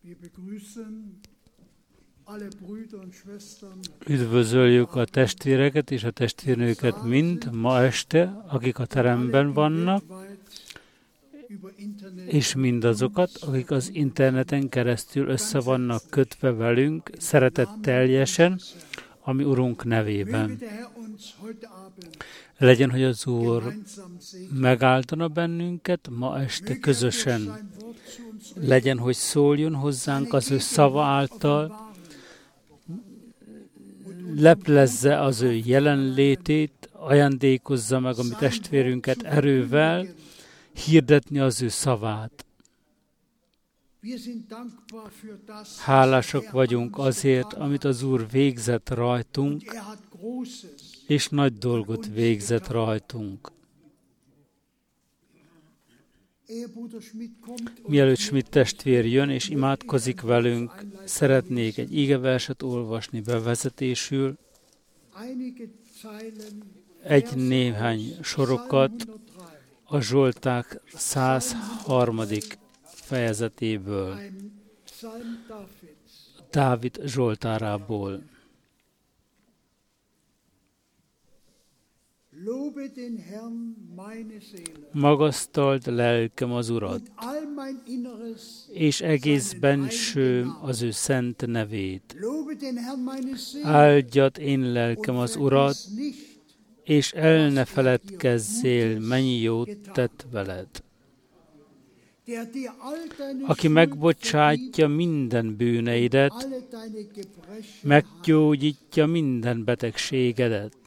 Üdvözöljük a testvéreket és a testvérnőket mind ma este, akik a teremben vannak, és mindazokat, akik az interneten keresztül össze vannak kötve velünk, szeretetteljesen, ami Urunk nevében. Legyen, hogy az Úr megáldana bennünket ma este közösen. Legyen, hogy szóljon hozzánk az ő szava által, leplezze az ő jelenlétét, ajándékozza meg a mi testvérünket erővel, hirdetni az ő szavát. Hálásak vagyunk azért, amit az Úr végzett rajtunk, és nagy dolgot végzett rajtunk. Mielőtt Schmidt testvér jön és imádkozik velünk, szeretnék egy igeverset olvasni bevezetésül, néhány sorokat a Zsolták 103. fejezetéből, Dávid zsoltárából. Magasztald lelkem az Urat, és egész bensőm az ő szent nevét. Áldjad én lelkem az Urat, és el ne feledkezzél, mennyi jót tett veled. Aki megbocsátja minden bűneidet, meggyógyítja minden betegségedet,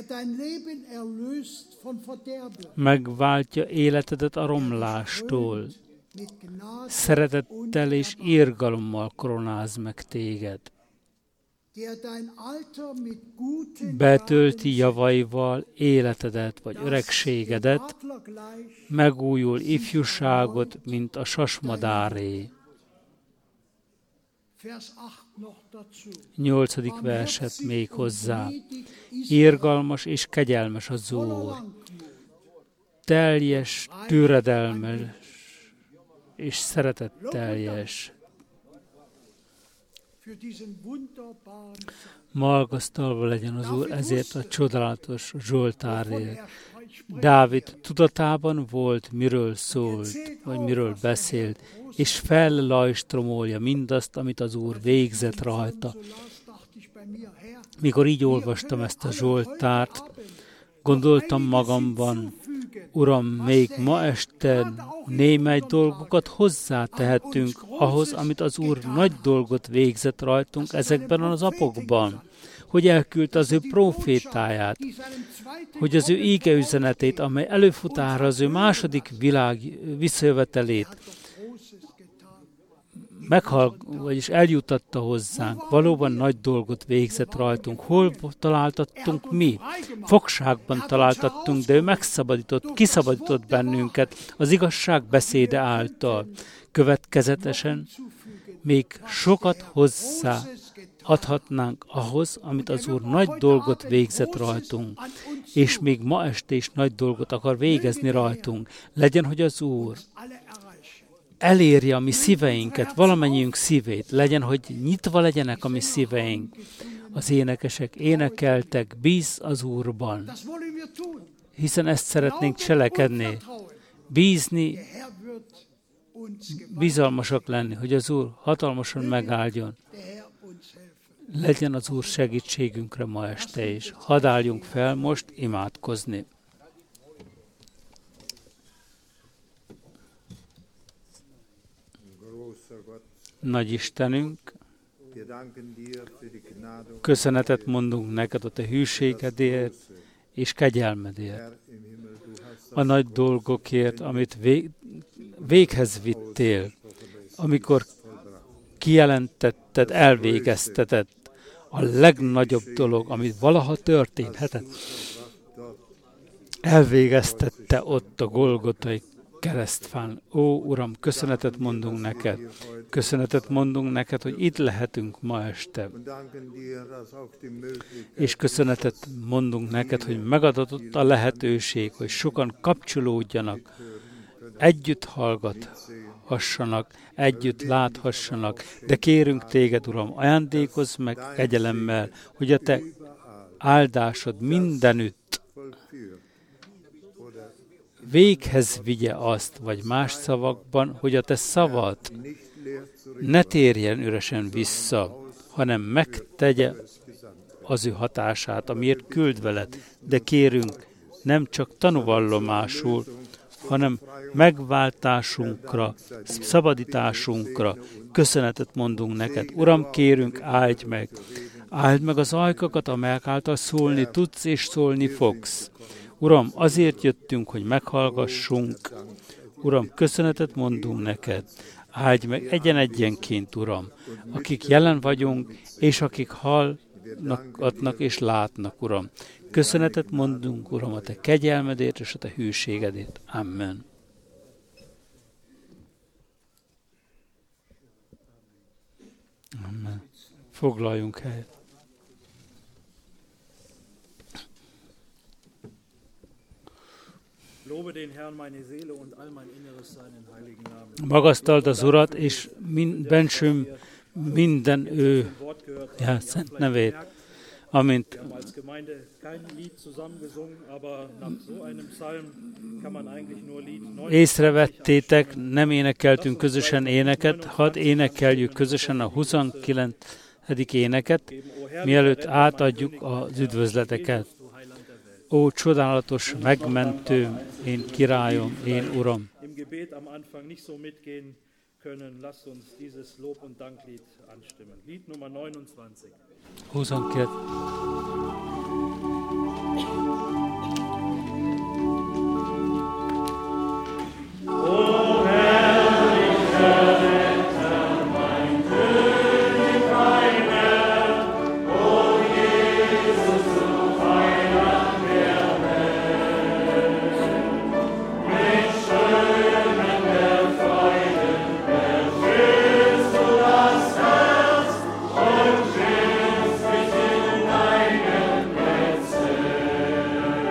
megváltja életedet a romlástól, szeretettel és irgalommal koronáz meg téged. Betölti javaival életedet vagy öregségedet, megújul ifjúságot, mint a sasmadáré. 8. verset még hozzá. Irgalmas és kegyelmes az Úr, teljes, türedelmes és szeretetteljes. Magasztalva legyen az Úr ezért a csodálatos zsoltárért. Dávid tudatában volt, miről szólt, vagy miről beszélt, és fellajstromolja mindazt, amit az Úr végzett rajta. Mikor így olvastam ezt a zsoltárt, gondoltam magamban, Uram, még ma este némely dolgokat hozzátehetünk ahhoz, amit az Úr nagy dolgot végzett rajtunk ezekben az napokban, hogy elküldte az ő profétáját, hogy az ő égeüzenetét, amely előfutára az ő második világ visszajövetelét vagyis eljutatta hozzánk, valóban nagy dolgot végzett rajtunk. Hol találtattunk mi? Fogságban találtattunk, de ő kiszabadított bennünket az igazság beszéde által. Következetesen még sokat hozzá adhatnánk ahhoz, amit az Úr nagy dolgot végzett rajtunk, és még ma este is nagy dolgot akar végezni rajtunk. Legyen, hogy az Úr elérje a mi szíveinket, valamennyiünk szívét, legyen, hogy nyitva legyenek a mi szíveink. Az énekesek énekeltek, bíz az Úrban, hiszen ezt szeretnénk cselekedni, bízni, bizalmasak lenni, hogy az Úr hatalmasan megáldjon. Legyen az Úr segítségünkre ma este is. Hadd álljunk fel most imádkozni. Nagy Istenünk, köszönetet mondunk neked a te hűségedért és kegyelmedért. A nagy dolgokért, amit véghez vittél, amikor kijelentetted, elvégezteted a legnagyobb dolog, amit valaha történhetett. Elvégeztette ott a Golgotai keresztfán. Ó, Uram, köszönetet mondunk neked. Köszönetet mondunk neked, hogy itt lehetünk ma este. És köszönetet mondunk neked, hogy megadott a lehetőség, hogy sokan kapcsolódjanak, együtt meghallhassanak, együtt láthassanak, de kérünk téged, Uram, ajándékozz meg kegyelemmel, hogy a te áldásod mindenütt véghez vigye azt, vagy más szavakban, hogy a te szavad ne térjen üresen vissza, hanem megtegye az ő hatását, amiért küld veled, de kérünk, nem csak tanúvallomásul, hanem megváltásunkra, szabadításunkra köszönetet mondunk neked. Uram, kérünk, áld meg az ajkakat, amelyek által szólni tudsz és szólni fogsz. Uram, azért jöttünk, hogy meghallgassunk. Uram, köszönetet mondunk neked. Áldj meg egyen-egyenként, Uram, akik jelen vagyunk, és akik hallnak és látnak, Uram. Köszönetet mondunk, Uram, a te kegyelmedért és a te hűségedért. Amen. Amen. Foglaljunk helyet. Magasztald az Urat, és bensőm minden ő szent nevét, amint észrevettétek, nem énekeltünk közösen éneket, hadd énekeljük közösen a 29. éneket, mielőtt átadjuk az üdvözleteket. Ó, csodálatos megmentőm, én királyom, én Uram! Lasst uns dieses Lob und Danklied anstimmen. Lied Nummer 29. 29. Oh, herrlich Erretter, mein König, mein Herr, o Jesus, du Heiland der Welt, mit Strömen der Freude erfüllst du das Herz und führst mich in deine Plätze.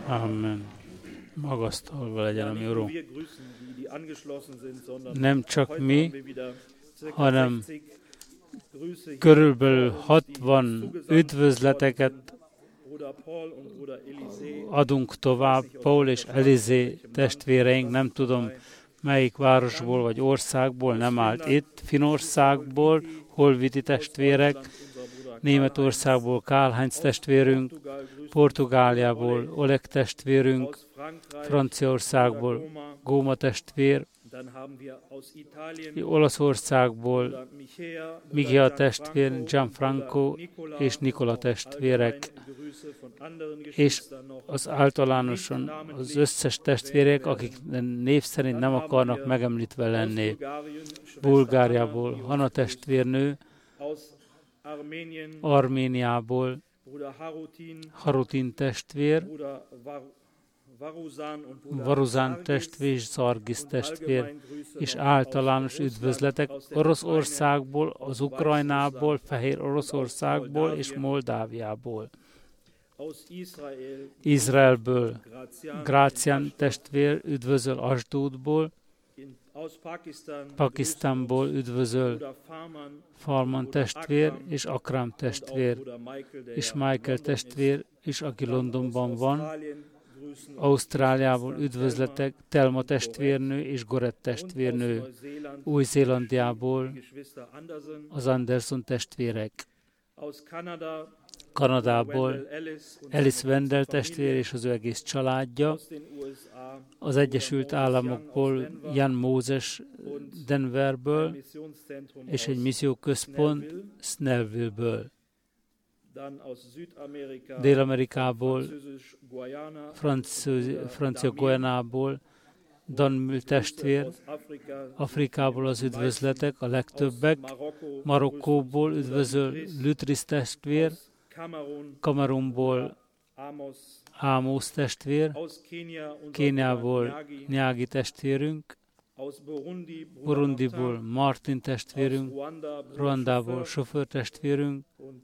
Amen. Magasztalva legyen a mi Urunk. Nem csak mi, hanem körülbelül 60 üdvözleteket adunk tovább. Paul és Elizé testvéreink, nem tudom melyik városból vagy országból, nem állt itt, Finnországból, Holviti testvérek, Németországból Karl-Heinz testvérünk, Portugáliából Oleg testvérünk, Franciaországból Góma testvér, Olaszországból Michia testvér, Gianfranco és Nikola testvérek, és az általánosan az összes testvérek, akik név szerint nem akarnak megemlítve lenni. Bulgáriából Hanna testvérnő, Arméniából Harutin testvér, Varuzán testvér és Szargis testvér, és általános üdvözletek Oroszországból, az Ukrajnából, Fehér Oroszországból és Moldáviából. Izraelből Grácián testvér üdvözöl Asdódból, Pakisztánból üdvözöl Farman testvér és Akram testvér, és Michael testvér is, aki Londonban van. Ausztráliából üdvözletek Telma testvérnő és Gorett testvérnő. Új-Zélandiából az Anderson testvérek. Kanadából Alice Wendell testvér és az ő egész családja. Az Egyesült Államokból Jan Mózes Denverből, és egy misszióközpont Snellville-ből. Dél-Amerikából, Francia Guyanából, Dan Mül testvér, Afrikából az üdvözletek, a legtöbbek, Marokkóból üdvözöl Lütris testvér, Kamerunból Ámos testvér, Kéniából Nyági testvérünk, Burundiból Martin testvérünk, Ruandából Sofőr testvérünk,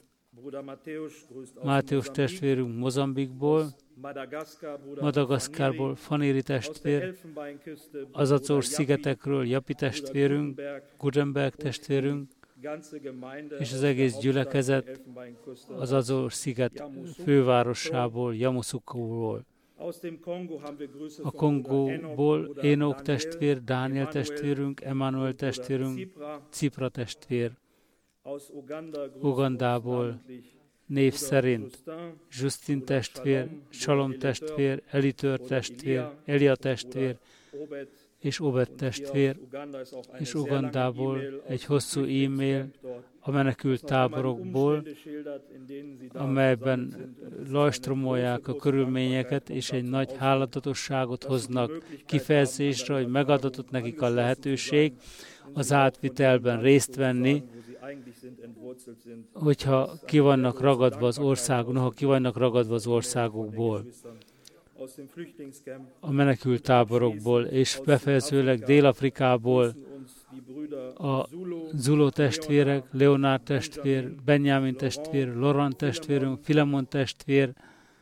Máteus testvérünk Mozambikból, Madagaszkárból Fanéri testvér, az Azor-szigetekről Japi testvérünk, Gutenberg testvérünk, és az egész gyülekezet az Azor-sziget fővárosából, Yamoussoukro-ból. A Kongóból Énok testvér, Dániel testvérünk, Emmanuel testvérünk, Cipra testvér. Ugandából név szerint Justin testvér, Shalom testvér, Elitör testvér, Elia testvér és Obed testvér, és Ugandából egy hosszú e-mail a menekült táborokból, amelyben lajstromolják a körülményeket, és egy nagy háladatosságot hoznak kifejezésre, hogy megadatott nekik a lehetőség az átvitelben részt venni, hogyha ki vannak ragadva az országon, ha ki vannak ragadva az országokból, a menekült táborokból, és befejezőleg Dél-Afrikából a Zulu testvérek, Leonard testvér, Benjamin testvér, Laurent testvérünk, Filemon testvér,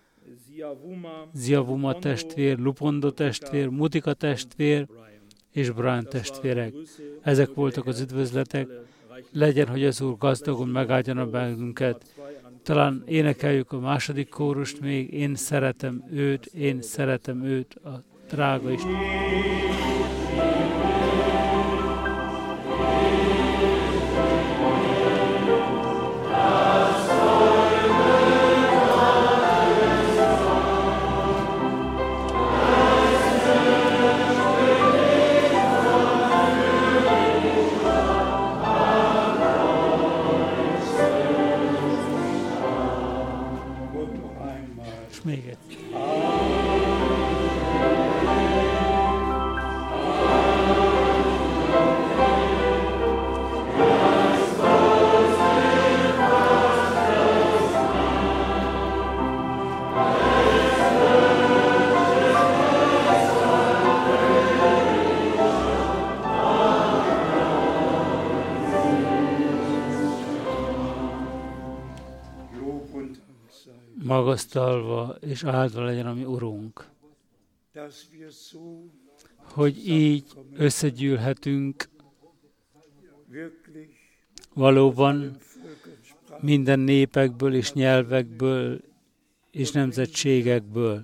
Ziavuma testvér, Lupondo testvér, Mutika testvér és Brian testvérek. Ezek voltak az üdvözletek. Legyen, hogy az Úr gazdagon megáldjon bennünket. Talán énekeljük a második kórust még. Én szeretem őt, a drága Isten. Még egy. magasztalva és áldva legyen a mi Urunk, hogy így összegyűlhetünk valóban minden népekből és nyelvekből és nemzetségekből.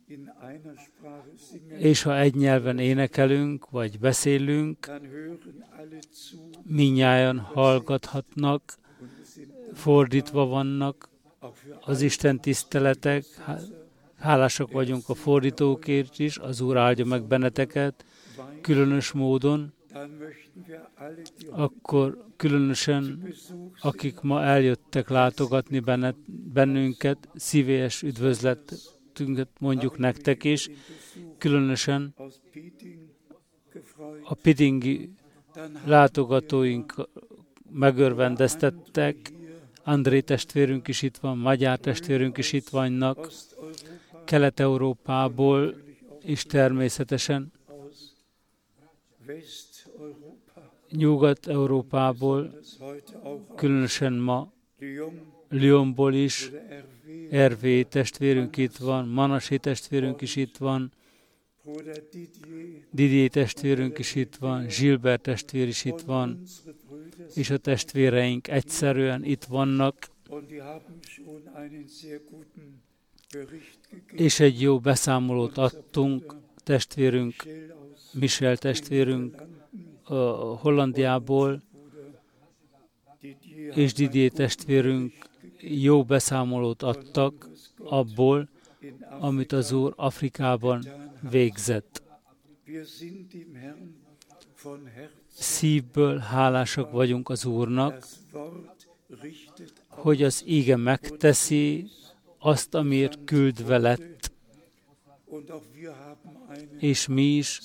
És ha egy nyelven énekelünk, vagy beszélünk, mindnyájan hallgathatnak, fordítva vannak az Isten tiszteletek. Hálásak vagyunk a fordítókért is, az Úr áldja meg benneteket különös módon. Akkor különösen, akik ma eljöttek látogatni bennünket, szívélyes üdvözletünket mondjuk nektek is, különösen a pidingi látogatóink megörvendeztettek, André testvérünk is itt van, Magyar testvérünk is itt vannak, Kelet-Európából is természetesen, Nyugat-Európából, különösen ma Lyonból is, Hervé testvérünk itt van, Manasé testvérünk is itt van, Didier testvérünk is itt van, Gilbert testvér is itt van, és a testvéreink egyszerűen itt vannak, és egy jó beszámolót adtunk testvérünk, Michel testvérünk Hollandiából, és Didier testvérünk jó beszámolót adtak abból, amit az Úr Afrikában végzett. Szívből hálásak vagyunk az Úrnak, hogy az íge megteszi azt, amiért küldve lett, és mi is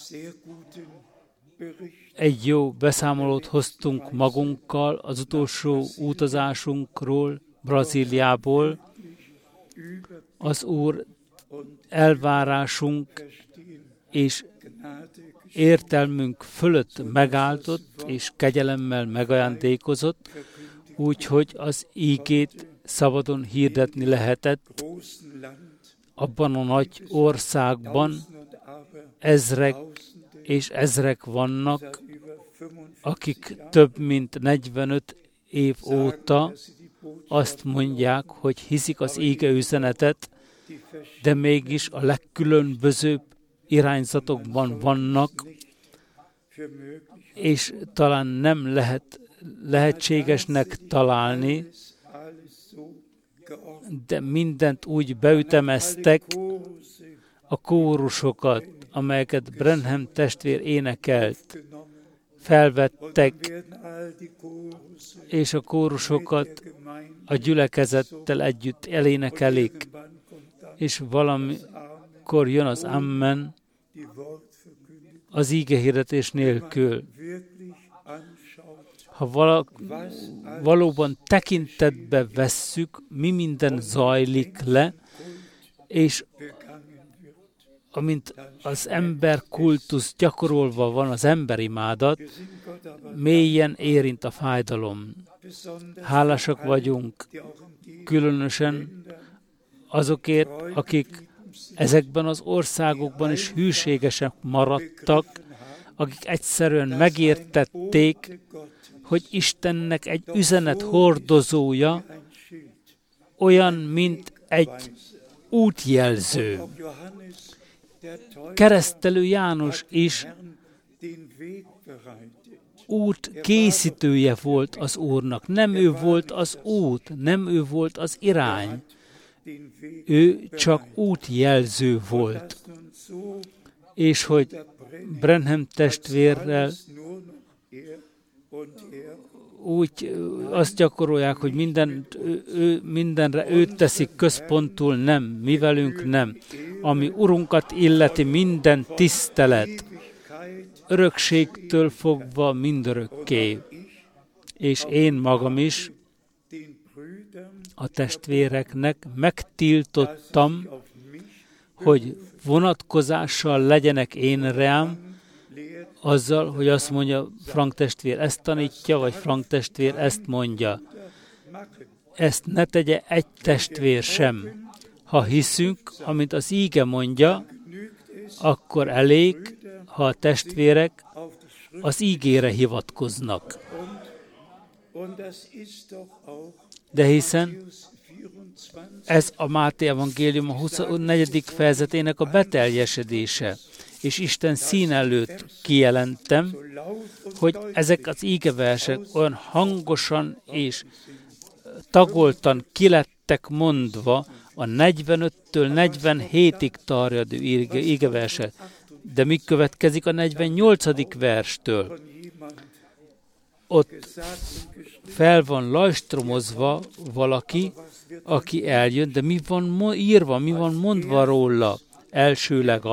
egy jó beszámolót hoztunk magunkkal az utolsó utazásunkról, Brazíliából. Az Úr elvárásunk és értelmünk fölött megáldott és kegyelemmel megajándékozott, úgyhogy az ígét szabadon hirdetni lehetett abban a nagy országban. Ezrek és ezrek vannak, akik több mint 45 év óta azt mondják, hogy hiszik az íge üzenetet, de mégis a legkülönbözőbb irányzatokban vannak, és talán nem lehetségesnek találni, de mindent úgy beütemeztek, a kórusokat, amelyeket Branham testvér énekelt, felvettek, és a kórusokat a gyülekezettel együtt elénekelik, és valamikor jön az Amen az ígehirdetés nélkül. Ha valóban tekintetbe vesszük, mi minden zajlik le, és amint az emberkultusz gyakorolva van az emberimádat, mélyen érint a fájdalom. Hálásak vagyunk, különösen azokért, akik ezekben az országokban is hűségesek maradtak, akik egyszerűen megértették, hogy Istennek egy üzenet hordozója olyan, mint egy útjelző. Keresztelő János is út készítője volt az Úrnak. Nem ő volt az út, nem ő volt az irány. Ő csak útjelző volt. És hogy Branham testvérrel úgy azt gyakorolják, hogy mindenre őt teszik központul, nem, mi velünk nem. Ami Urunkat illeti minden tisztelet, örökségtől fogva mindörökké. És én magam is a testvéreknek megtiltottam, hogy vonatkozással legyenek én rám, azzal, hogy azt mondja, Frank testvér ezt tanítja, vagy Frank testvér ezt mondja. Ezt ne tegye egy testvér sem. Ha hiszünk, amint az íge mondja, akkor elég, ha a testvérek az ígére hivatkoznak. De hiszen ez a Máté evangélium a 24. fejezetének a beteljesedése, és Isten szín előtt kijelentem, hogy ezek az ígeversek olyan hangosan és tagoltan kilettek mondva a 45-től 47-ig tarjadó ígeversek. De mi következik a 48. verstől? Ott fel van lajstromozva valaki, aki eljön, de mi van írva, mi van mondva róla? Elsőleg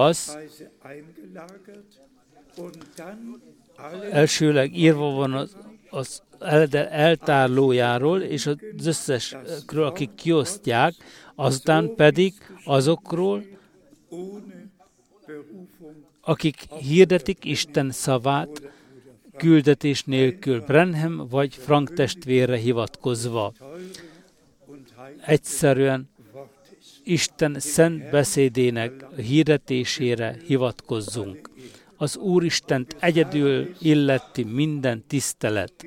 írva van az eltárlójáról, és az összesről, akik kiosztják, azután pedig azokról, akik hirdetik Isten szavát küldetés nélkül, Branham vagy Frank testvérre hivatkozva. Egyszerűen Isten szent beszédének hirdetésére hivatkozzunk. Az Úristent egyedül illeti minden tisztelet,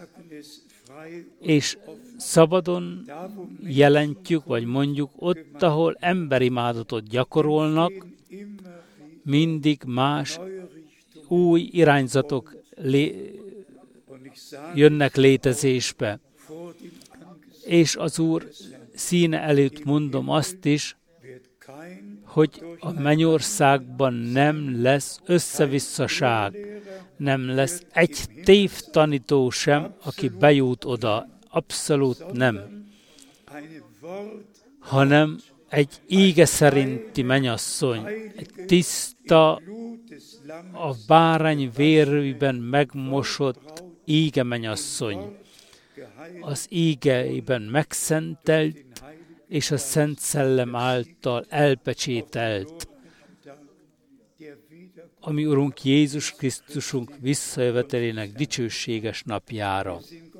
és szabadon jelentjük, vagy mondjuk ott, ahol emberimádatot gyakorolnak, mindig más új irányzatok jönnek létezésbe. És az Úr színe előtt mondom azt is, hogy a mennyországban nem lesz összevisszaság, nem lesz egy tévtanító sem, aki bejut oda. Abszolút nem. Hanem egy íge szerinti mennyasszony, egy tiszta, a bárány vérében megmosott íge mennyasszony, az ígeiben megszentelt, és a Szent Szellem által elpecsételt, ami Urunk Jézus Krisztusunk visszajövetelének dicsőséges napjára.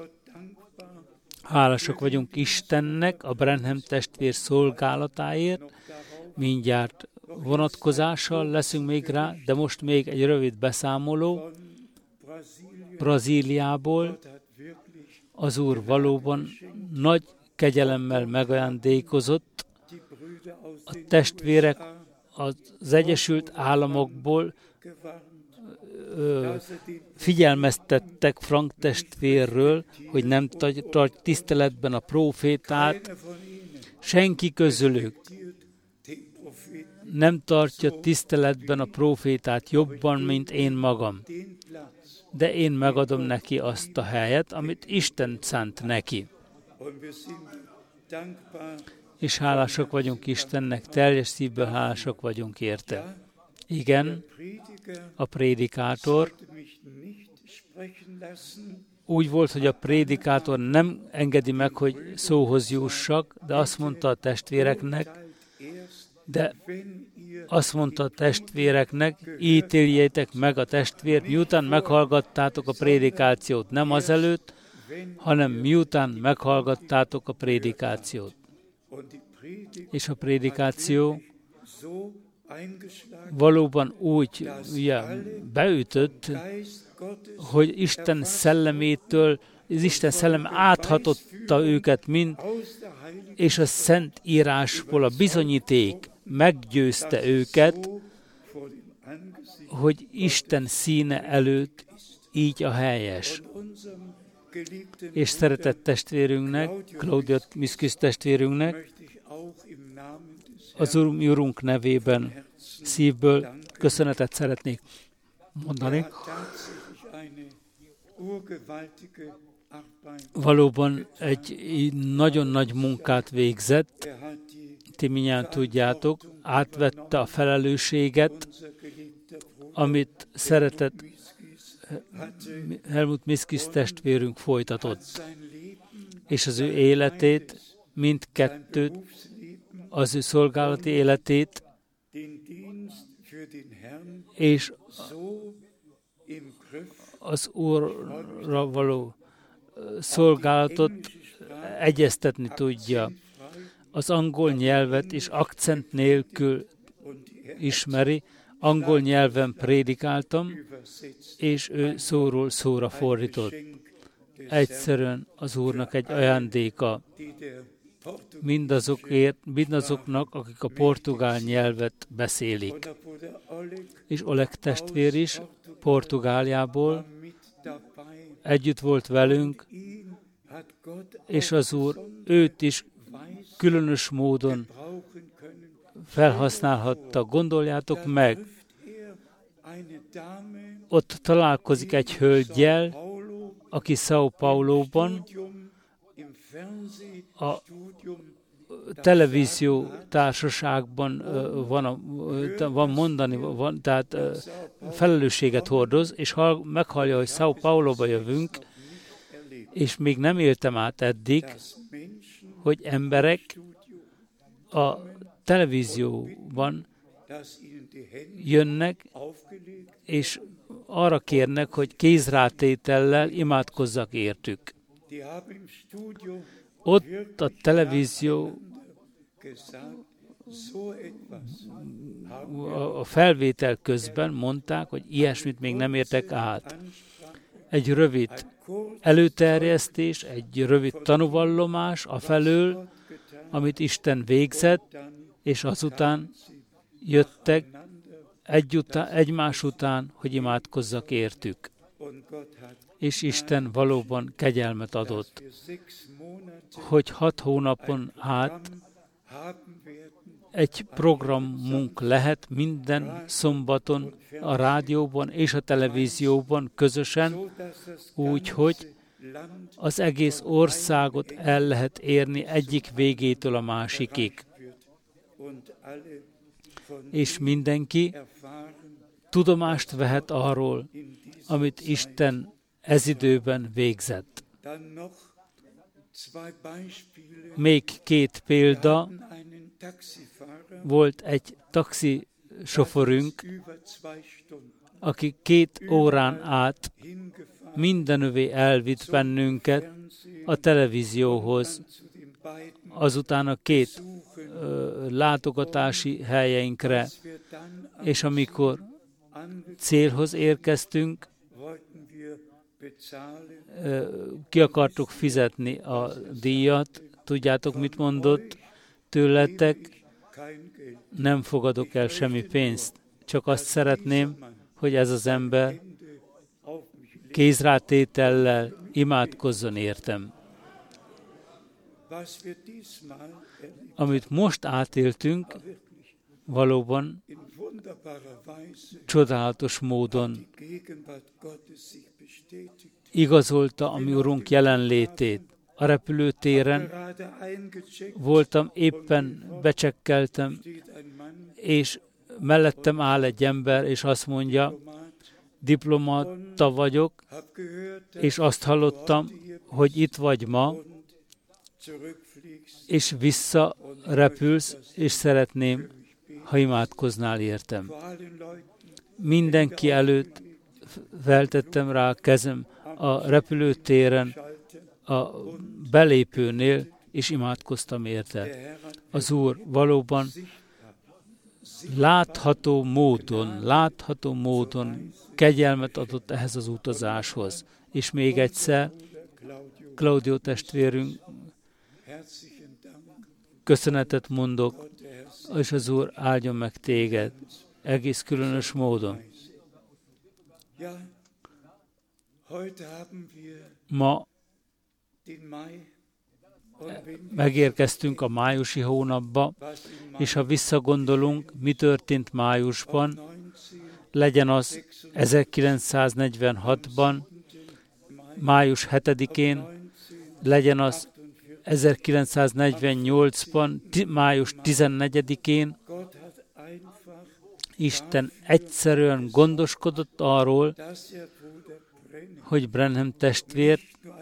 Hálásak vagyunk Istennek a Branham testvér szolgálatáért, mindjárt vonatkozással leszünk még rá, de most még egy rövid beszámoló Brazíliából. Az Úr valóban nagy kegyelemmel megajándékozott. A testvérek az Egyesült Államokból figyelmeztettek Frank testvérről, hogy nem tart tiszteletben a prófétát. Senki közülük nem tartja tiszteletben a prófétát jobban, mint én magam. De én megadom neki azt a helyet, amit Isten szánt neki. És hálásak vagyunk Istennek, teljes szívből hálásak vagyunk érte. Igen, a prédikátor úgy volt, hogy a prédikátor nem engedi meg, hogy szóhoz jussak, de azt mondta a testvéreknek, ítéljétek meg a testvért, miután meghallgattátok a prédikációt, nem azelőtt, hanem miután meghallgattátok a prédikációt. És a prédikáció valóban úgy beütött, hogy Isten szellemétől, az Isten szellem áthatotta őket mind, és a Szent Írásból a bizonyíték meggyőzte őket, hogy Isten színe előtt így a helyes. És szeretett testvérünknek, Claudia Miszkis testvérünknek, az Urunk nevében szívből köszönetet szeretnék mondani. Valóban egy nagyon nagy munkát végzett, ti mindjárt tudjátok, átvette a felelősséget, amit szeretett Helmut Miszkis testvérünk folytatott, és az ő életét, mindkettőt, az ő szolgálati életét, és az Úrra való szolgálatot egyeztetni tudja. az angol nyelvet is akcent nélkül ismeri, angol nyelven prédikáltam, és ő szóról szóra fordított. Egyszerűen az Úrnak egy ajándéka mindazoknak, akik a portugál nyelvet beszélik. És Oleg testvér is Portugáliából együtt volt velünk, és az Úr őt is különös módon felhasználhatta. Gondoljátok meg, ott találkozik egy hölggyel, aki São Paulo-ban a televízió társaságban van mondani, tehát felelősséget hordoz, és meghallja, hogy São Paulo-ba jövünk, és még nem éltem át eddig, hogy emberek a televízióban jönnek, és arra kérnek, hogy kézrátétellel imádkozzak értük. Ott a televízió a felvétel közben mondták, hogy ilyesmit még nem értek át. Egy rövid előterjesztés, egy rövid tanúvallomás afelől, amit Isten végzett, és azután jöttek egymás után, hogy imádkozzak értük. És Isten valóban kegyelmet adott, hogy 6 hónapon át egy programunk lehet minden szombaton a rádióban és a televízióban közösen, úgy, hogy az egész országot el lehet érni egyik végétől a másikig. És mindenki tudomást vehet arról, amit Isten ez időben végzett. Még 2 példa. Volt egy taxisofőrünk, aki 2 órán át mindenövé elvitt bennünket a televízióhoz, azután a 2 látogatási helyeinkre, és amikor célhoz érkeztünk, ki akartuk fizetni a díjat. Tudjátok, mit mondott tőletek? Nem fogadok el semmi pénzt, csak azt szeretném, hogy ez az ember kézrátétellel imádkozzon értem. Amit most átéltünk, valóban csodálatos módon igazolta a mi Urunk jelenlétét. A repülőtéren voltam, éppen becsekkeltem, és mellettem áll egy ember, és azt mondja, diplomata vagyok, és azt hallottam, hogy itt vagy ma, és visszarepülsz, és szeretném, ha imádkoznál értem. Mindenki előtt feltettem rá a kezem a repülőtéren, a belépőnél, és imádkoztam érte. Az Úr valóban látható módon kegyelmet adott ehhez az utazáshoz. És még egyszer, Claudio testvérünk, köszönetet mondok, és az Úr áldjon meg téged egész különös módon. Ma megérkeztünk a májusi hónapba, és ha visszagondolunk, mi történt májusban, legyen az 1946-ban, május 7-én, legyen az 1948-ban, május 14-én, Isten egyszerűen gondoskodott arról, hogy Branham testvér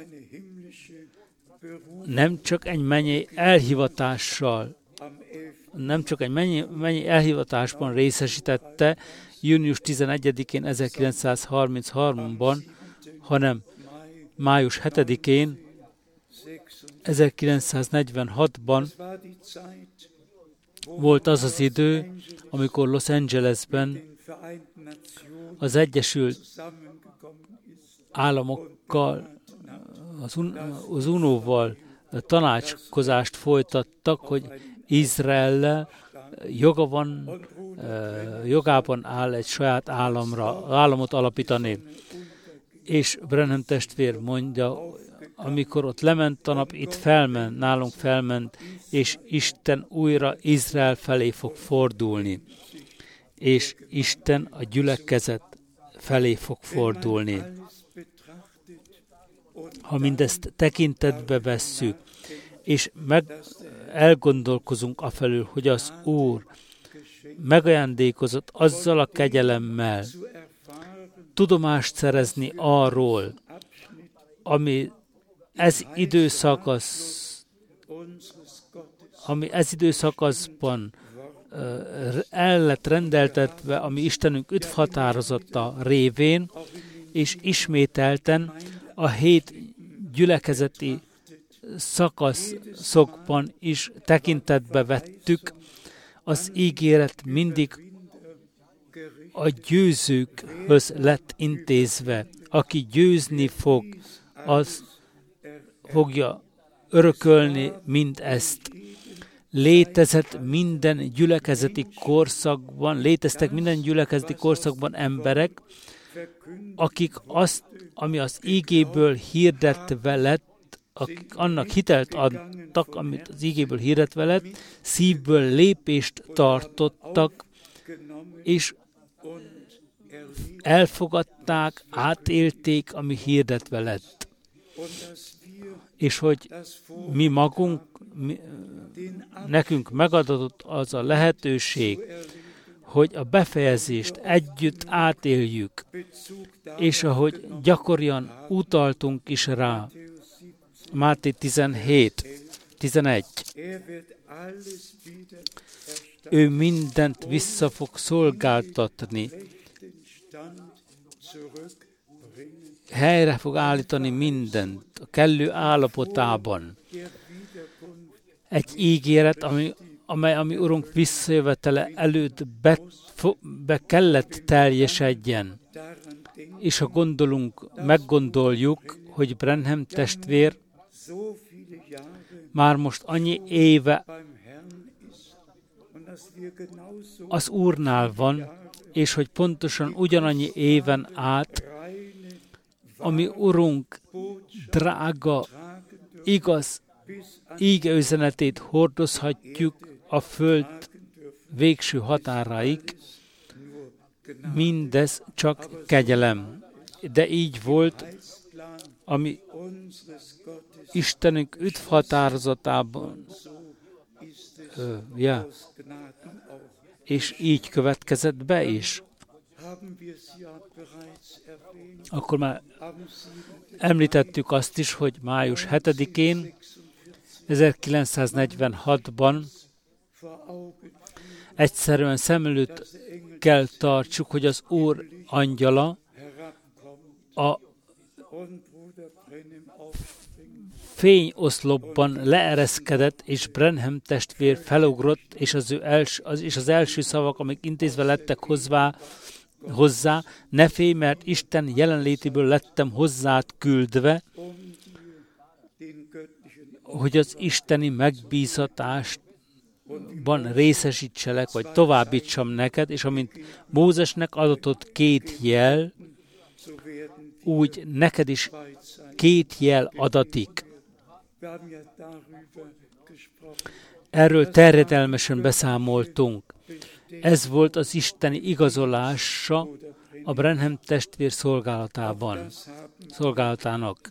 nem csak egy mennyei elhivatással, nem csak egy mennyei elhivatásban részesítette június 11-én 1933-ban, hanem május 7-én 1946-ban volt az az idő, amikor Los Angelesben az Egyesült Államokkal, az UNO-val tanácskozást folytattak, hogy Izraellel jogában áll egy saját államot alapítani. És Branham testvér mondja, amikor ott lement a nap, itt felment, nálunk felment, és Isten újra Izrael felé fog fordulni. És Isten a gyülekezet felé fog fordulni. Ha mindezt tekintetbe vesszük, és elgondolkozunk afelől, hogy az Úr megajándékozott azzal a kegyelemmel tudomást szerezni arról, ami ez időszakaszban el lett rendeltetve, ami Istenünk üdvhatározata révén, és ismételten a 7 gyülekezeti szakaszokban is tekintetbe vettük, az ígéret mindig a győzőkhöz lett intézve. Aki győzni fog, az fogja örökölni mindezt. Léteztek minden gyülekezeti korszakban emberek, akik azt, ami az ígéből hirdetve lett, akik annak hitelt adtak, amit az ígéből hirdetve lett, szívből lépést tartottak, és elfogadták, átélték, ami hirdetve lett. És hogy mi magunk, nekünk megadott az a lehetőség, hogy a befejezést együtt átéljük, és ahogy gyakorian utaltunk is rá, Máté 17:11. Ő mindent vissza fog szolgáltatni, helyre fog állítani mindent a kellő állapotában. Egy ígéret, ami Urunk visszajövetele előtt be kellett teljesedjen. És ha meggondoljuk, hogy Branham testvér már most annyi éve az Úrnál van, és hogy pontosan ugyanannyi éven át, ami Urunk drága, igaz íge üzenetét hordozhatjuk a föld végső határáig, mindez csak kegyelem. De így volt, ami Istenünk üdvhatározatában, és így következett be is. Akkor már említettük azt is, hogy május 7-én, 1946-ban egyszerűen szem előtt kell tartsuk, hogy az Úr angyala a fényoszlopban leereszkedett, és Branham testvér felugrott, és az első szavak, amik intézve lettek hozzá, ne félj, mert Isten jelenlétéből lettem hozzád küldve, hogy az isteni megbízatásban részesítselek, vagy továbbítsam neked, és amint Mózesnek adatott 2 jel, úgy neked is 2 jel adatik. Erről terjedelmesen beszámoltunk. Ez volt az isteni igazolása a Branham testvér szolgálatának.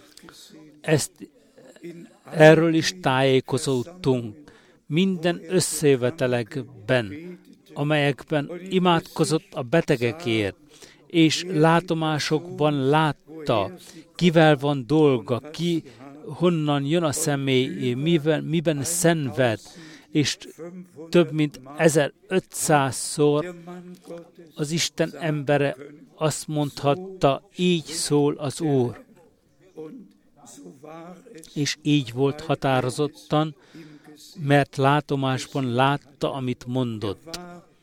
Erről is tájékozódtunk minden összejövetelekben, amelyekben imádkozott a betegekért, és látomásokban látta, kivel van dolga, honnan jön a személy, miben szenved, és több mint 1500-szor az Isten embere azt mondhatta, így szól az Úr. És így volt határozottan, mert látomásban látta, amit mondott.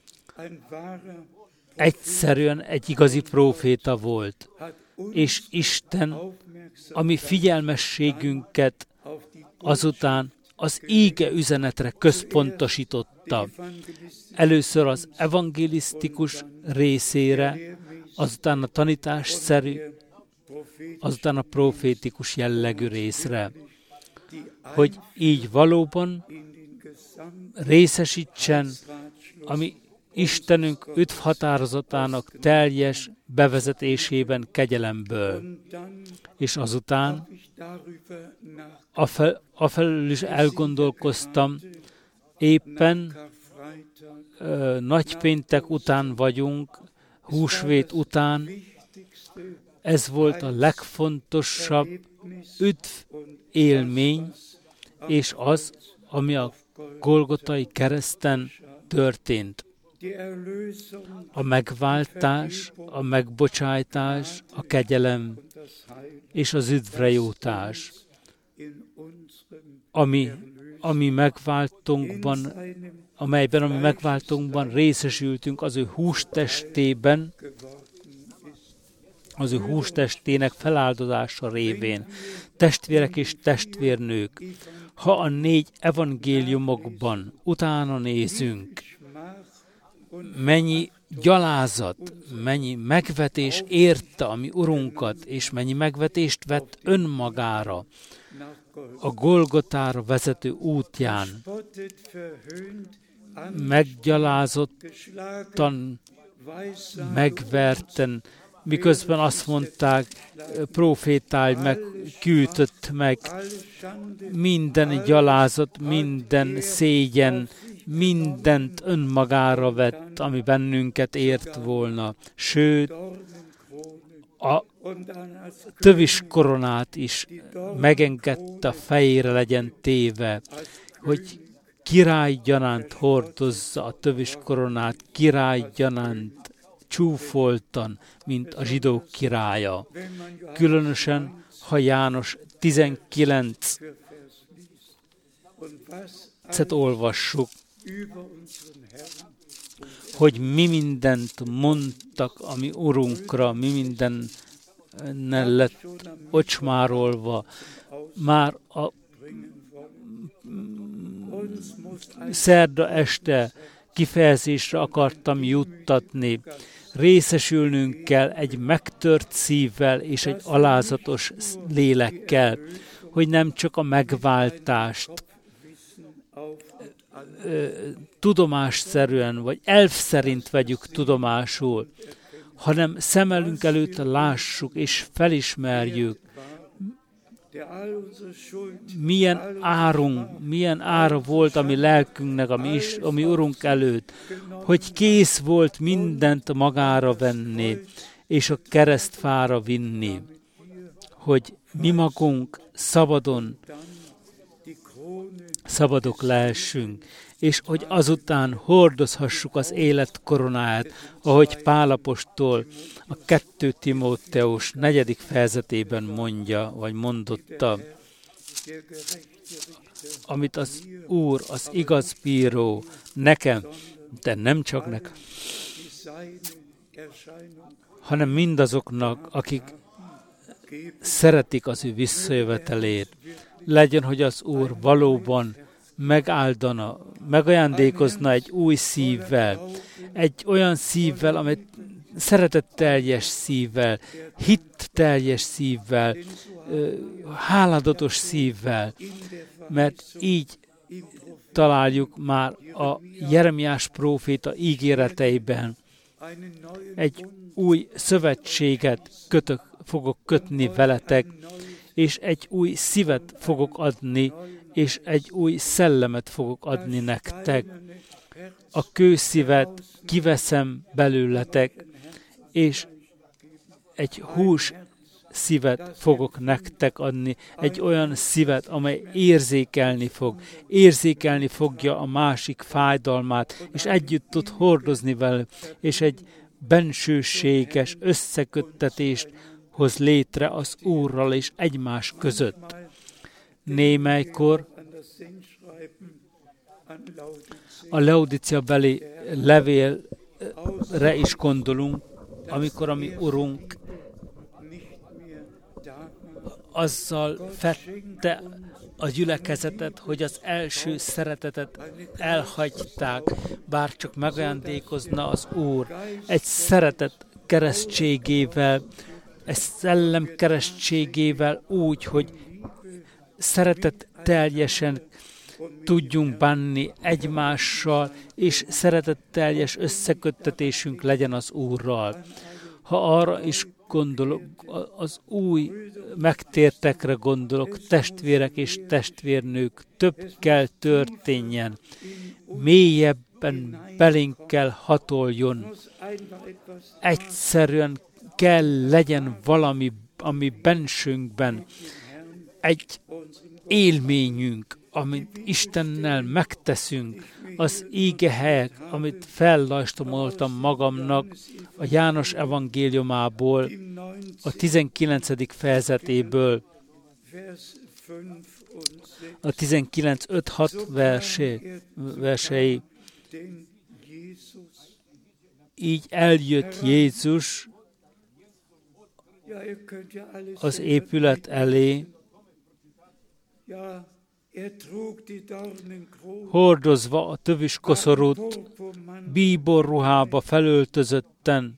Egyszerűen egy igazi próféta volt, és Isten a mi figyelmességünket azután az íge üzenetre központosította. Először az evangelisztikus részére, azután a tanításszerű, azután a profétikus jellegű részre, hogy így valóban részesítsen a mi Istenünk üdv határozatának teljes bevezetésében kegyelemből. És azután afelől is elgondolkoztam, éppen nagypéntek után vagyunk, húsvét után, ez volt a legfontosabb üdv élmény, és az, ami a Golgotai kereszten történt. A megváltás, a megbocsájtás, a kegyelem és az üdvre jutás, ami megváltunkban, amelyben a mi megváltunkban részesültünk az ő hústestében, az ő hústestének feláldozása révén. Testvérek és testvérnők, ha a 4 evangéliumokban utána nézünk, mennyi gyalázat, mennyi megvetés érte a mi Urunkat, és mennyi megvetést vett önmagára a Golgotára vezető útján, meggyalázottan, megverten, miközben azt mondták, profétálj meg, küldött meg, minden gyalázat, minden szégyen, mindent önmagára vett, ami bennünket ért volna. Sőt, a tövis koronát is megengedte a fejére legyen téve, hogy királygyanánt hordozza a tövis koronát, királygyanánt csúfoltan, mint a zsidók királya. Különösen, ha János 19-et olvassuk, hogy mi mindent mondtak a mi Urunkra, mi mindennel lett ocsmárolva. Már a szerda este kifejezésre akartam juttatni. Részesülnünk kell egy megtört szívvel és egy alázatos lélekkel, hogy nem csak a megváltást tudomásszerűen vagy elv szerint vegyük tudomásul, hanem szemelünk előtt lássuk és felismerjük, milyen ára volt a mi lelkünknek, a mi Urunk előtt, hogy kész volt mindent magára venni, és a keresztfára vinni, hogy mi magunk szabadok lehessünk, és hogy azután hordozhassuk az élet koronáját, ahogy Pál apostol a 2 Timóteus 4. fejezetében mondja, vagy mondotta, amit az Úr, az igaz bíró nekem, de nem csak nekem, hanem mindazoknak, akik szeretik az ő visszajövetelét. Legyen, hogy az Úr valóban megajándékozna egy új szívvel, egy olyan szívvel, amely szeretetteljes szívvel, hitteljes szívvel, háladatos szívvel, mert így találjuk már a Jeremiás próféta ígéreteiben. Egy új szövetséget fogok kötni veletek, és egy új szívet fogok adni, és egy új szellemet fogok adni nektek. A kőszívet kiveszem belőletek, és egy hús szívet fogok nektek adni, egy olyan szívet, amely érzékelni fogja a másik fájdalmát, és együtt tud hordozni vele, és egy bensőséges összeköttetést hoz létre az Úrral és egymás között. Némelykor a Laodicea beli levélre is gondolunk, amikor a mi Urunk azzal fedte a gyülekezetet, hogy az első szeretetet elhagyták, bár csak megajándékozna az Úr egy szeretet keresztségével, egy szellem keresztségével úgy, hogy szeretet teljesen tudjunk bánni egymással, és szeretetteljes összeköttetésünk legyen az Úrral. Ha arra is gondolok, az új megtértekre gondolok, testvérek és testvérnők, több kell történjen, mélyebben belénk kell hatoljon. Egyszerűen kell legyen valami, ami bensünkben egy élményünk, amit Istennel megteszünk, az ígehelyek, amit fellajstromoltam magamnak a János evangéliumából, a 19. fejezetéből, a 19.5-6 versei. Így eljött Jézus az épület elé, hordozva a tövis koszorút, bíbor ruhába felöltözötten.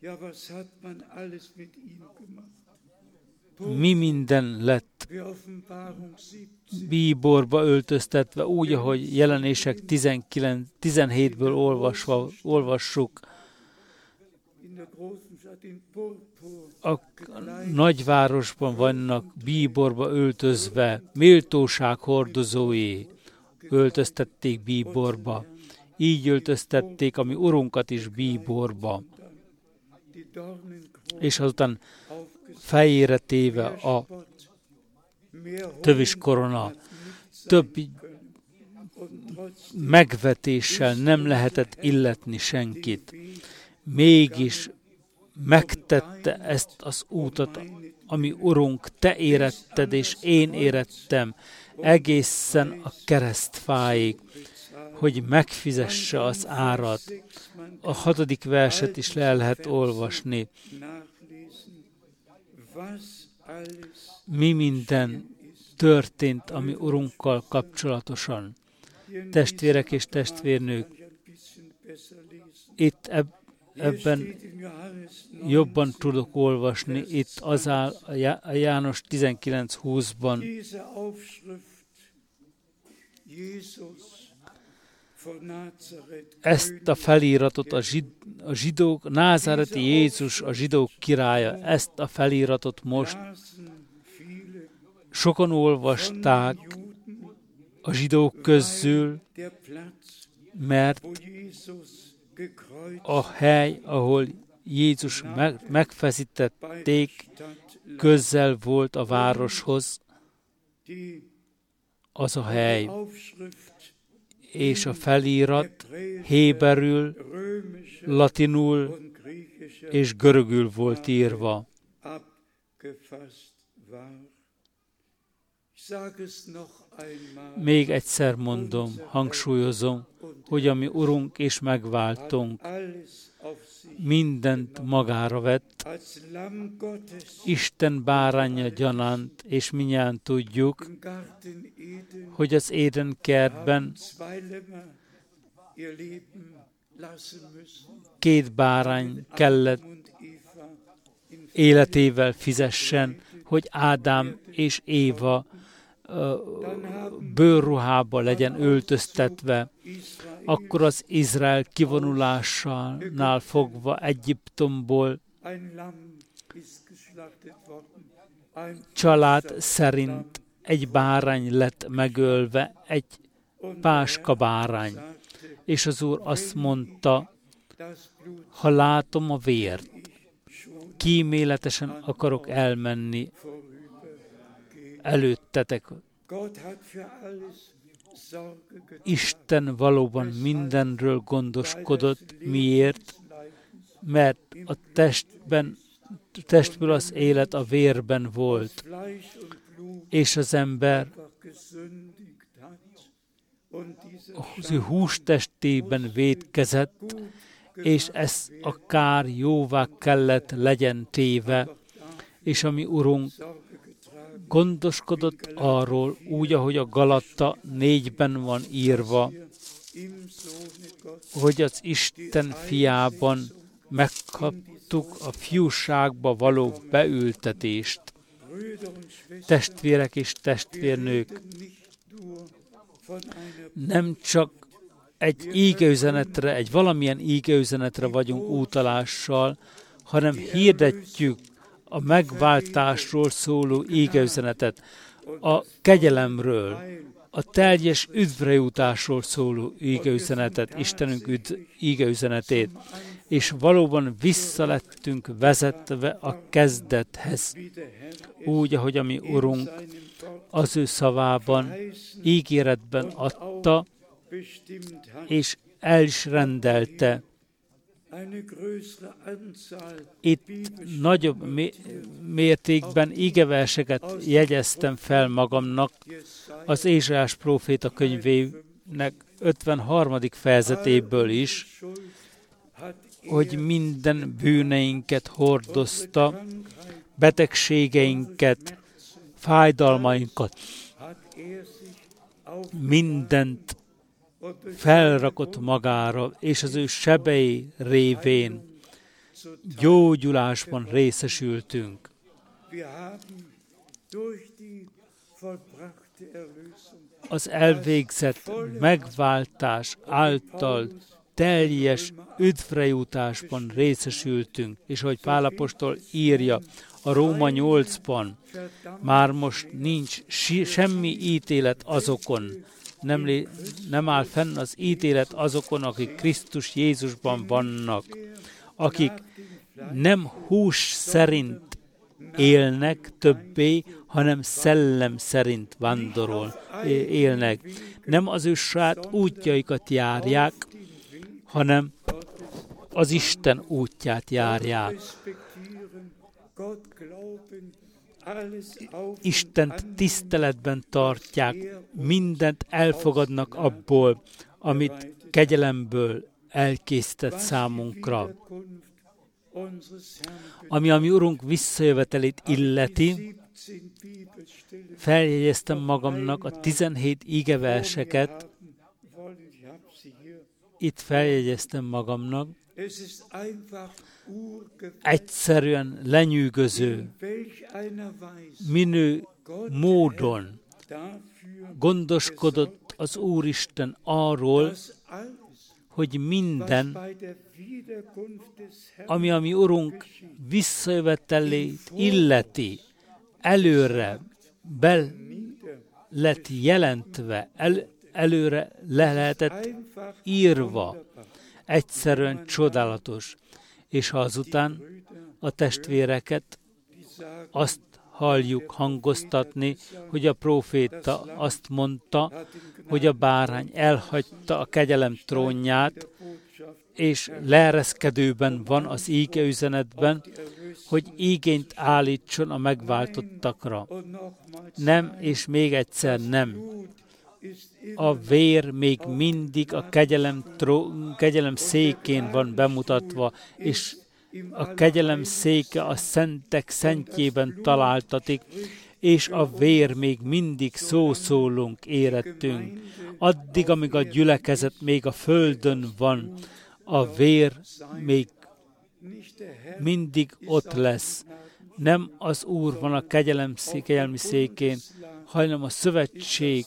Mi minden lett bíborba öltöztetve, úgy, ahogy Jelenések 17-ből olvassuk. A nagyvárosban vannak bíborba öltözve, méltóság hordozói öltöztették bíborba. Így öltöztették a mi Urunkat is bíborba. És azután fejére téve a tövis korona. Több megvetéssel nem lehetett illetni senkit. Mégis megtette ezt az útat, ami Urunk, te éretted, és én érettem, egészen a keresztfáig, hogy megfizesse az árat. A 6. verset is le lehet olvasni. Mi minden történt a mi Urunkkal kapcsolatosan. Testvérek és testvérnők, itt ebben jobban tudok olvasni, itt az áll a János 19.20-ban. Ezt a feliratot a zsidók, názáreti Jézus, a zsidók királya, ezt a feliratot most sokan olvasták a zsidók közül, mert a hely, ahol Jézus megfeszítették, közel volt a városhoz, az a hely. És a felirat héberül, latinul és görögül volt írva. Még egyszer mondom, hangsúlyozom, hogy a mi Urunk és megváltunk mindent magára vett, Isten báránya gyanánt, és mindjárt tudjuk, hogy az Éden kertben 2 bárány kellett életével fizessen, hogy Ádám és Éva bőrruhába legyen öltöztetve. Akkor az Izrael kivonulásánál fogva Egyiptomból család szerint egy bárány lett megölve, egy páska bárány. És az Úr azt mondta, ha látom a vért, kíméletesen akarok elmenni előttetek. Isten valóban mindenről gondoskodott. Miért? Mert a testben testből az élet a vérben volt, és az ember az ő hústestében vétkezett, és ez a kár jóvá kellett legyen téve, és a mi Urunk gondoskodott arról, úgy, ahogy a Galatta 4-ben van írva, hogy az Isten fiában megkaptuk a fiúságba való beültetést. Testvérek és testvérnők, nem csak egy ígeüzenetre, egy valamilyen ígeüzenetre vagyunk útalással, hanem hirdetjük a megváltásról szóló ígeüzenetet, a kegyelemről, a teljes üdvrejutásról szóló ígeüzenetet, Istenünk ígeüzenetét, és valóban visszalettünk vezetve a kezdethez, úgy, ahogy a mi Urunk az ő szavában, ígéretben adta, és el is rendelte. Itt nagyobb mértékben ígeverseket jegyeztem fel magamnak az Ézsaiás próféta könyvének 53. fejezetéből is, hogy minden bűneinket hordozta, betegségeinket, fájdalmainkat, mindent felrakott magára, és az ő sebei révén gyógyulásban részesültünk. Az elvégzett megváltás által teljes üdvrejutásban részesültünk, és ahogy Pál apostol írja a Róma 8-ban, már most nincs semmi ítélet azokon, nem áll fenn az ítélet azokon, akik Krisztus Jézusban vannak, akik nem hús szerint élnek többé, hanem szellem szerint élnek. Nem az ő saját útjaikat járják, hanem az Isten útját járják. Istent tiszteletben tartják, mindent elfogadnak abból, amit kegyelemből elkészített számunkra. Ami a mi Urunk visszajövetelét illeti, feljegyeztem magamnak a 17 ígeverseket, itt feljegyeztem magamnak, egyszerűen lenyűgöző, minő módon gondoskodott az Úristen arról, hogy minden, ami a mi Urunk visszajövetelét illeti, előre be lett jelentve, előre le lehetett írva, egyszerűen csodálatos. És ha azután a testvéreket azt halljuk hangoztatni, hogy a próféta azt mondta, hogy a bárány elhagyta a kegyelem trónját, és leereszkedőben van az ígeüzenetben, hogy igényt állítson a megváltottakra. Nem, és még egyszer nem. A vér még mindig a kegyelem székén van bemutatva, és a kegyelem széke a szentek szentjében találtatik, és a vér még mindig szószólunk érettünk. Addig, amíg a gyülekezet még a földön van, a vér még mindig ott lesz. Nem az Úr van a kegyelmi székén, hanem a szövetség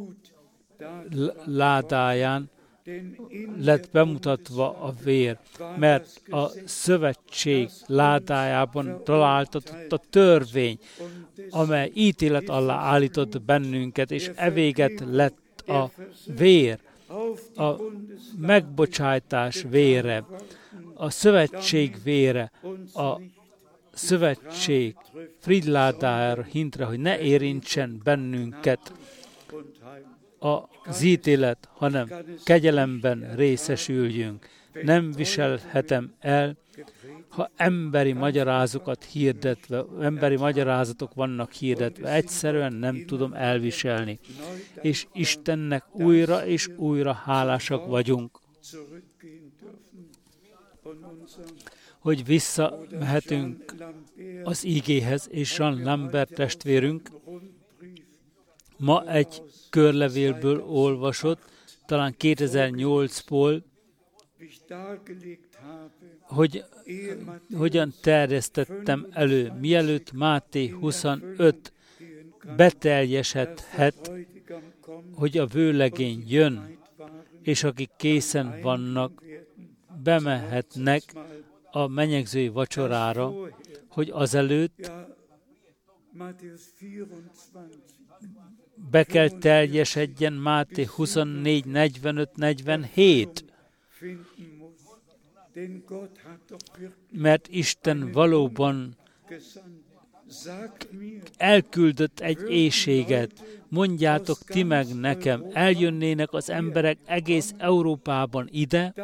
ládáján lett bemutatva a vér, mert a szövetség ládájában találtatott a törvény, amely ítélet alá állított bennünket, és evéget lett a vér, a megbocsájtás vére, a szövetség vére, a szövetség fridládájára hintre, hogy ne érintsen bennünket az ítélet, hanem kegyelemben részesüljünk. nem viselhetem el, ha emberi magyarázatok vannak hirdetve. Egyszerűen nem tudom elviselni. És Istennek újra és újra hálásak vagyunk, hogy visszamehetünk az igéhez, és Jean Lambert testvérünk ma egy körlevélből olvasott, talán 2008-ból, hogy hogyan terjesztettem elő, mielőtt Máté 25 beteljesedhet, hogy a vőlegény jön, és akik készen vannak, bemehetnek a menyegzői vacsorára, hogy azelőtt be kell teljesedjen Máté 24, 45, 47. Mert Isten valóban elküldött egy éhséget. Mondjátok ti meg nekem, eljönnének az emberek egész Európában ide,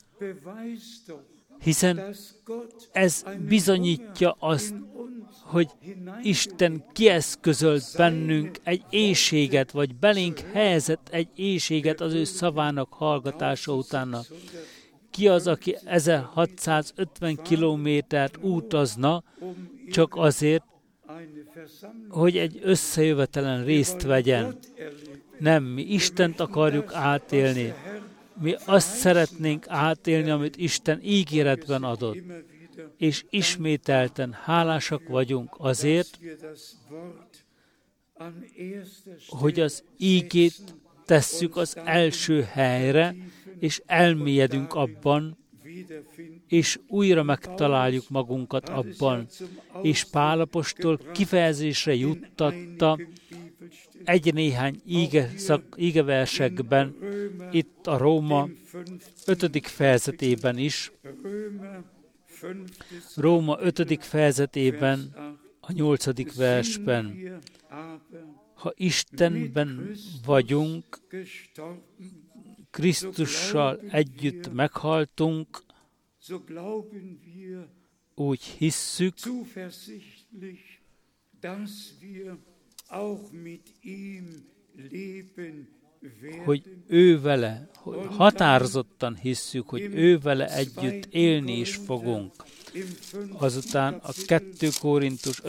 hiszen ez bizonyítja azt, hogy Isten kieszközölt bennünk egy éhséget, vagy belénk helyezett egy éhséget az ő szavának hallgatása utána. Ki az, aki 1650 kilométert utazna, csak azért, hogy egy összejövetelen részt vegyen? Nem, mi Istent akarjuk átélni. Mi azt szeretnénk átélni, amit Isten ígéretben adott. És ismételten hálásak vagyunk azért, hogy az ígét tesszük az első helyre, és elmélyedünk abban, és újra megtaláljuk magunkat abban. És Pál apostol kifejezésre juttatta egy-néhány ígeversekben, itt a Róma 5. fejezetében is, Róma 5. fejezetében, a 8. versben. Ha Istenben vagyunk, Krisztussal együtt meghaltunk, úgy hisszük, hogy ő vele, határozottan hisszük, hogy ő vele együtt élni is fogunk. Azután a 2 Korintus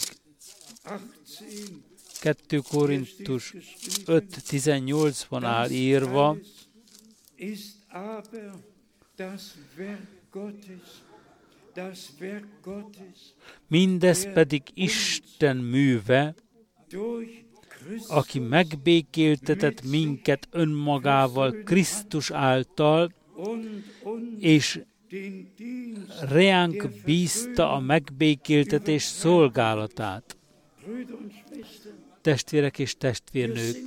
5.18-ban áll írva, mindez pedig Isten műve, aki megbékéltetett minket önmagával Krisztus által, és reánk bízta a megbékéltetés szolgálatát. Testvérek és testvérnők,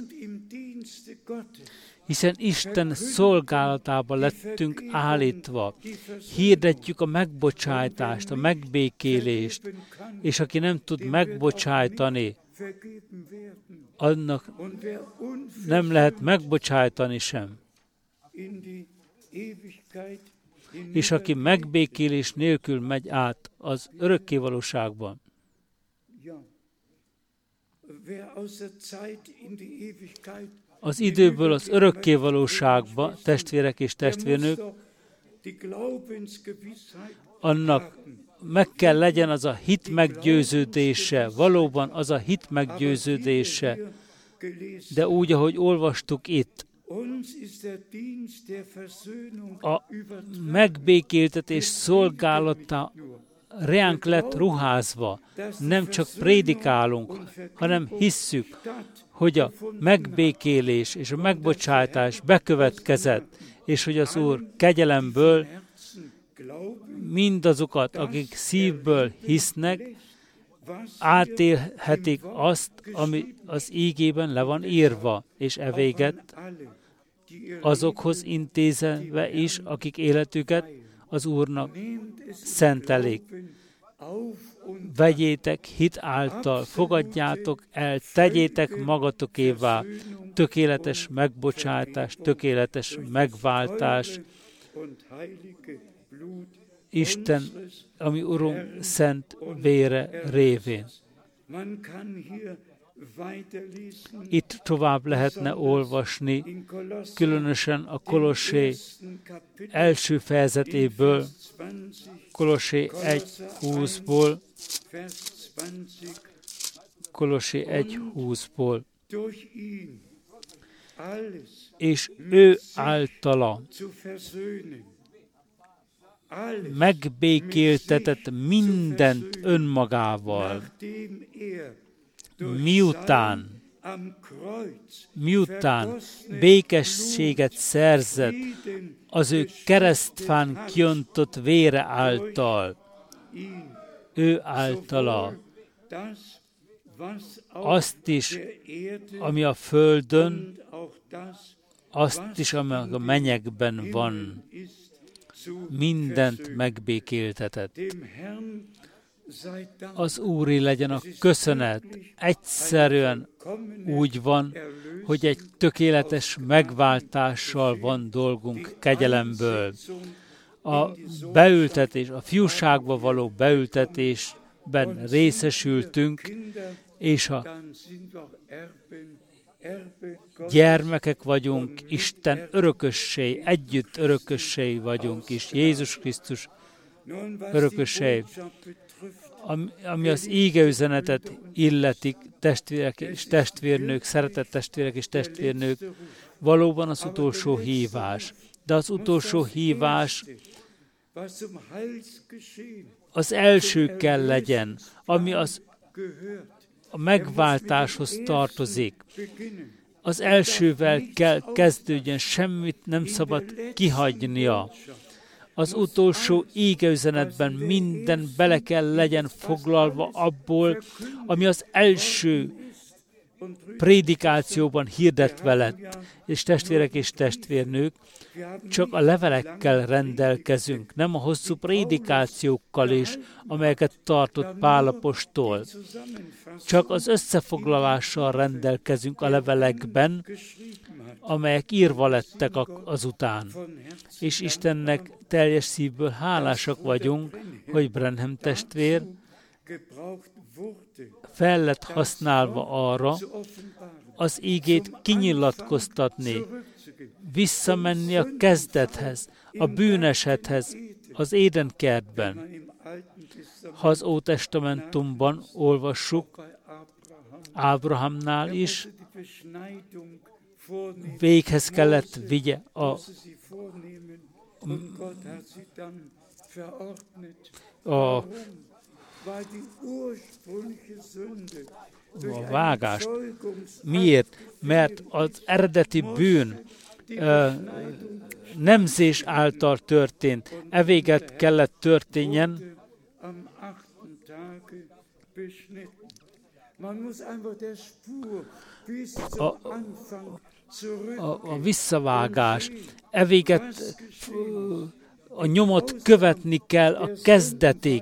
hiszen Isten szolgálatába lettünk állítva. Hirdetjük a megbocsájtást, a megbékélést, és aki nem tud megbocsájtani, annak nem lehet megbocsájtani sem. És aki megbékélés nélkül megy át az örökkévalóságban, az időből az örökkévalóságba, testvérek és testvérnők, annak meg kell legyen az a hit meggyőződése, valóban az a hit meggyőződése, de úgy, ahogy olvastuk itt, a megbékéltetés szolgálata reánk lett ruházva. Nem csak prédikálunk, hanem hisszük, hogy a megbékélés és a megbocsátás bekövetkezett, és hogy az Úr kegyelemből mindazokat, akik szívből hisznek, átélhetik azt, ami az ígében le van írva, és evéget azokhoz intézve is, akik életüket az Úrnak szentelik. Vegyétek hit által, fogadjátok el, tegyétek magatokévá tökéletes megbocsátás, tökéletes megváltás, Isten, ami Urunk szent vére révén. Itt tovább lehetne olvasni, különösen a Kolossé első fejezetéből, Kolossé 1:20-ból, Kolossé 1:20-ból. És ő általa megbékéltetett mindent önmagával, miután békességet szerzett az ő keresztfán kiontott vére által, ő általa azt is, ami a földön, azt is, ami a mennyekben van, mindent megbékéltetett. Az Úré legyen a köszönet. Egyszerűen úgy van, hogy egy tökéletes megváltással van dolgunk kegyelemből. A beültetés, a fiúságba való beültetésben részesültünk, és a gyermekek vagyunk, Isten örökössé, együtt örökössé vagyunk is, Jézus Krisztus örökössé. Ami az ígeüzenetet illetik, testvérek és testvérnők, szeretett testvérek és testvérnők, valóban az utolsó hívás. De az utolsó hívás az első kell legyen, ami a megváltáshoz tartozik. Az elsővel kell kezdődjön, semmit nem szabad kihagynia. Az utolsó ígeüzenetben minden bele kell legyen foglalva abból, ami az első prédikációban hirdetve lett. És testvérek és testvérnők, csak a levelekkel rendelkezünk, nem a hosszú prédikációkkal is, amelyeket tartott Pál apostol. Csak az összefoglalással rendelkezünk a levelekben, amelyek írva lettek azután. És Istennek teljes szívből hálásak vagyunk, hogy Branham testvér fel lett használva arra, az ígét kinyilatkoztatni, visszamenni a kezdethez, a bűnesethez, az Édenkertben. Ha az Ótestamentumban olvassuk, Ábrahámnál is véghez kellett vigye a vágást. Miért? Mert az eredeti bűn nemzés által történt. Evéget kellett történjen. A visszavágás. Evéget a nyomot követni kell a kezdetig.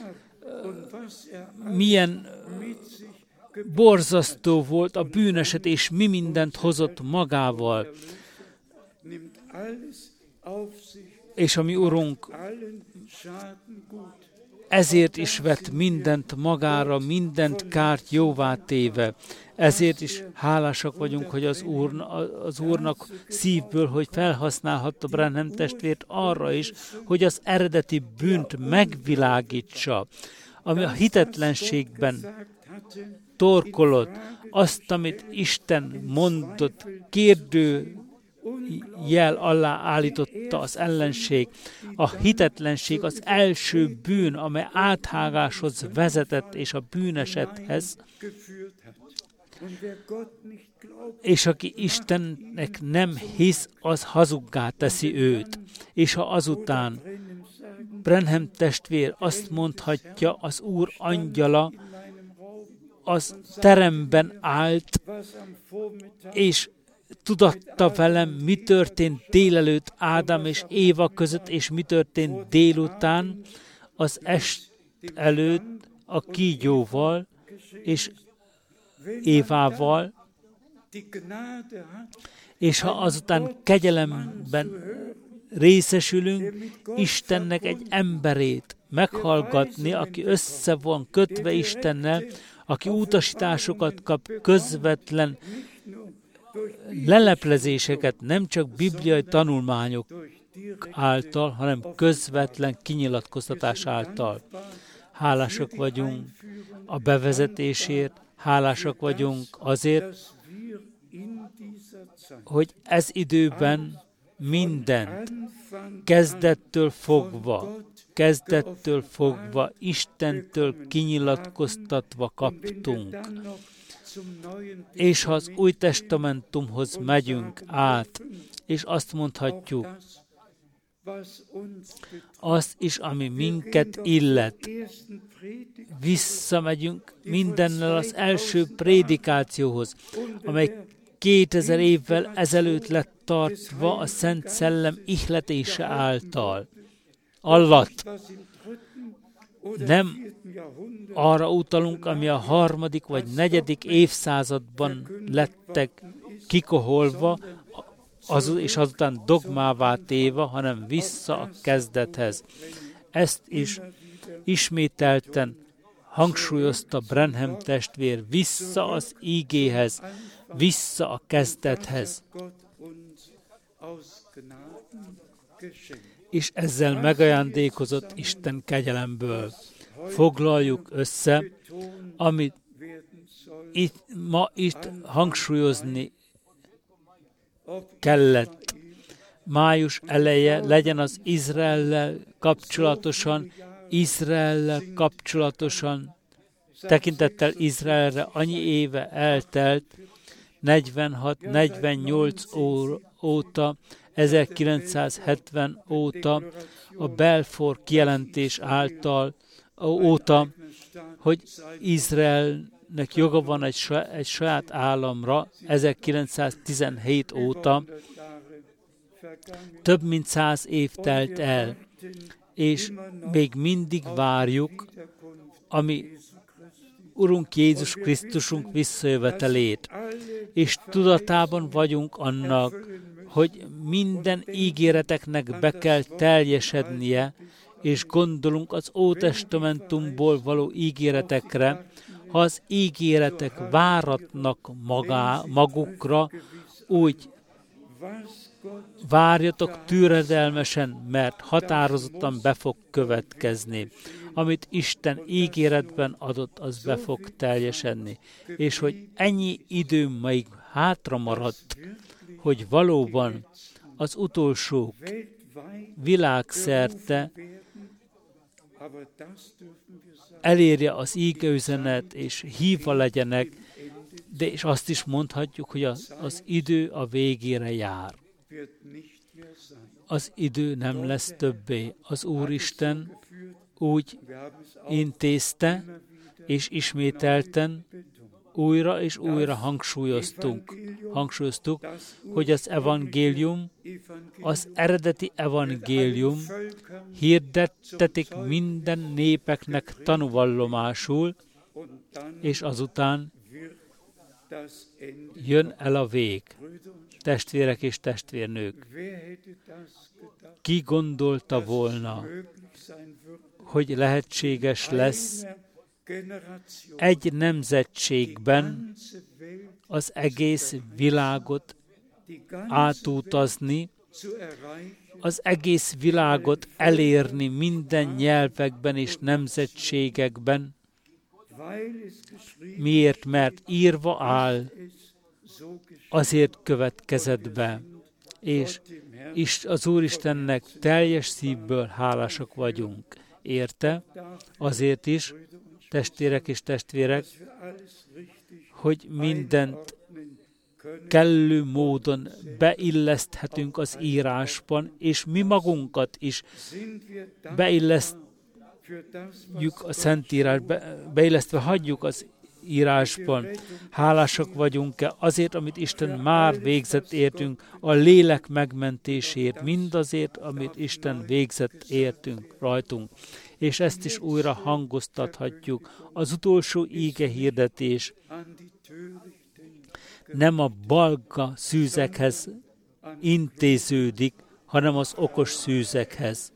Milyen borzasztó volt a bűneset, és mi mindent hozott magával. És a mi Urunk ezért is vett mindent magára, mindent kárt jóvá téve. Ezért is hálásak vagyunk, hogy az Úrnak szívből, hogy felhasználhatta Branham testvért arra is, hogy az eredeti bűnt megvilágítsa, ami a hitetlenségben torkolott, azt, amit Isten mondott, kérdő jel alá állította az ellenség. A hitetlenség az első bűn, amely áthágáshoz vezetett, és a bűnesethez. És aki Istennek nem hisz, az hazuggá teszi őt. És ha azután Branham testvér azt mondhatja, az Úr angyala az teremben állt, és tudatta velem, mi történt délelőtt Ádám és Éva között, és mi történt délután az est előtt a kígyóval és Évával, és ha azután kegyelemben részesülünk Istennek egy emberét meghallgatni, aki össze van kötve Istennel, aki utasításokat kap, közvetlen leleplezéseket, nem csak bibliai tanulmányok által, hanem közvetlen kinyilatkoztatás által. Hálásak vagyunk a bevezetésért, hálásak vagyunk azért, hogy ez időben mindent kezdettől fogva Istentől kinyilatkoztatva kaptunk. És ha az Új Testamentumhoz megyünk át, és azt mondhatjuk, azt is, ami minket illet, visszamegyünk mindennel az első prédikációhoz, amely 2000 évvel ezelőtt lett tartva a Szent Szellem ihletése által. Nem arra utalunk, ami a 3. vagy 4. évszázadban lettek kikoholva, és azután dogmává téve, hanem vissza a kezdethez. Ezt is ismételten hangsúlyozta Branham testvér, vissza az ígéhez, vissza a kezdethez. És ezzel megajándékozott Isten kegyelemből. Foglaljuk össze, amit ma itt hangsúlyozni kellett. Május eleje legyen az Izraellel kapcsolatosan, tekintettel Izraelre annyi éve eltelt, 46-48 óta, 1970 óta, a Balfour kijelentés óta, hogy Izraelnek joga van egy saját államra, 1917 óta, több mint 100 év telt el, és még mindig várjuk, ami Urunk Jézus Krisztusunk visszajövetelét, és tudatában vagyunk annak, hogy minden ígéreteknek be kell teljesednie, és gondolunk az Ótestamentumból való ígéretekre, ha az ígéretek váratnak magukra, úgy várjatok türedelmesen, mert határozottan be fog következni. Amit Isten ígéretben adott, az be fog teljesedni. És hogy ennyi idő még hátra maradt, hogy valóban az utolsók világszerte elérje az ígeüzenet, és hívva legyenek, de és azt is mondhatjuk, hogy az idő a végére jár. Az idő nem lesz többé. Az Úristen úgy intézte, és ismételten újra és újra hangsúlyoztuk, hogy az evangélium, az eredeti evangélium hirdettetik minden népeknek tanúvallomásul, és azután jön el a vég. Testvérek és testvérnők, ki gondolta volna, hogy lehetséges lesz egy nemzetségben az egész világot átutazni, az egész világot elérni minden nyelvekben és nemzetségekben. Miért? Mert írva áll, azért következett be, és az Úristennek teljes szívből hálásak vagyunk. Érte? Azért is, testvérek és testvérek, hogy mindent kellő módon beilleszthetünk az írásban, és mi magunkat is beillesztjük a Szentírásba, beillesztve hagyjuk az írásban. Hálásak vagyunk-e azért, amit Isten már végzett értünk, a lélek megmentésért, mindazért, amit Isten végzett értünk rajtunk. És ezt is újra hangoztathatjuk. Az utolsó íge hirdetés nem a balga szűzekhez intéződik, hanem az okos szűzekhez,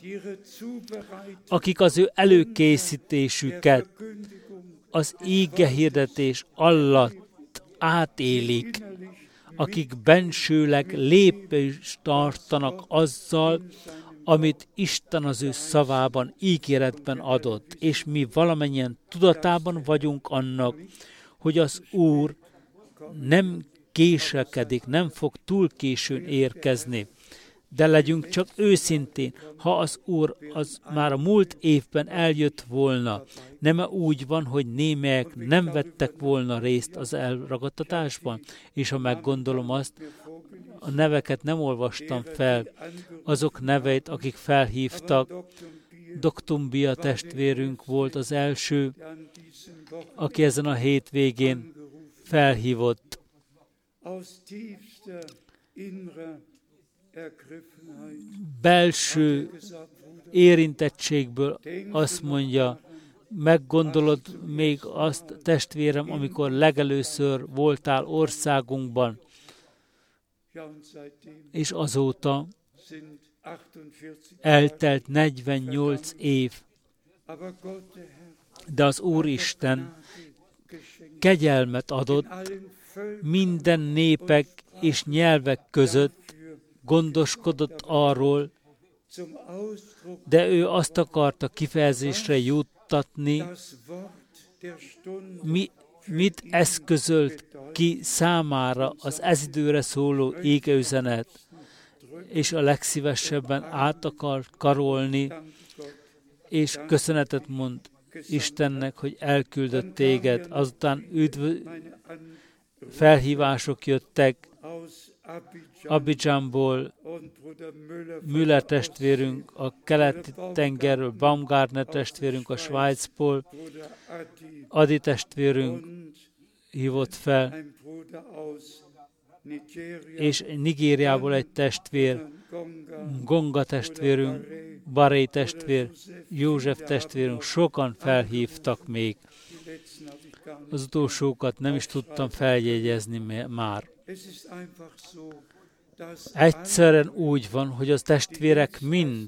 akik az ő előkészítésüket az íge hirdetés alatt átélik, akik bensőleg lépést tartanak azzal, amit Isten az ő szavában, ígéretben adott, és mi valamennyien tudatában vagyunk annak, hogy az Úr nem késelkedik, nem fog túl későn érkezni. De legyünk csak őszintén, ha az Úr az már a múlt évben eljött volna, nem úgy van, hogy némelyek nem vettek volna részt az elragadtatásban, és ha meggondolom azt, a neveket nem olvastam fel, azok neveit, akik felhívtak. Doktumbia testvérünk volt az első, aki ezen a hétvégén felhívott. Belső érintettségből azt mondja, meggondolod még azt, testvérem, amikor legelőször voltál országunkban, és azóta eltelt 48 év. De az Úristen kegyelmet adott minden népek és nyelvek között, gondoskodott arról, de ő azt akarta kifejezésre juttatni, mit eszközölt ki számára az ez időre szóló égeüzenet, és a legszívesebben át akar karolni, és köszönetet mond Istennek, hogy elküldött téged. Azután felhívások jöttek Abidjanból, Müller testvérünk a keleti tengerről, Baumgartner testvérünk a Svájcból, Adi testvérünk hívott fel, és Nigériából egy testvér, Gonga testvérünk, Baré testvér, József testvérünk, sokan felhívtak még. Az utolsókat nem is tudtam feljegyezni már. Egyszerűen úgy van, hogy az testvérek mind,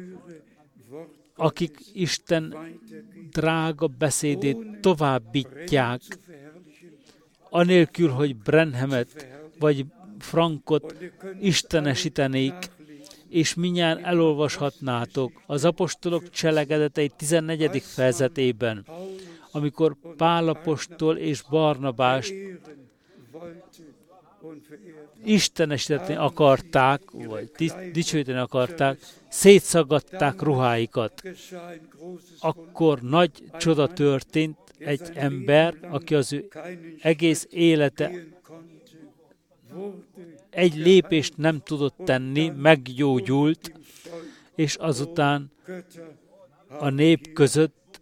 akik Isten drága beszédét továbbítják, anélkül, hogy Branhamet vagy Frankot istenesítenék, és mindjárt elolvashatnátok az apostolok cselekedetei 14. fejezetében, amikor Pál apostol és Barnabást istenesíteni akarták, vagy dicsőíteni akarták, szétszaggatták ruháikat. Akkor nagy csoda történt, egy ember, aki az ő egész élete egy lépést nem tudott tenni, meggyógyult, és azután a nép között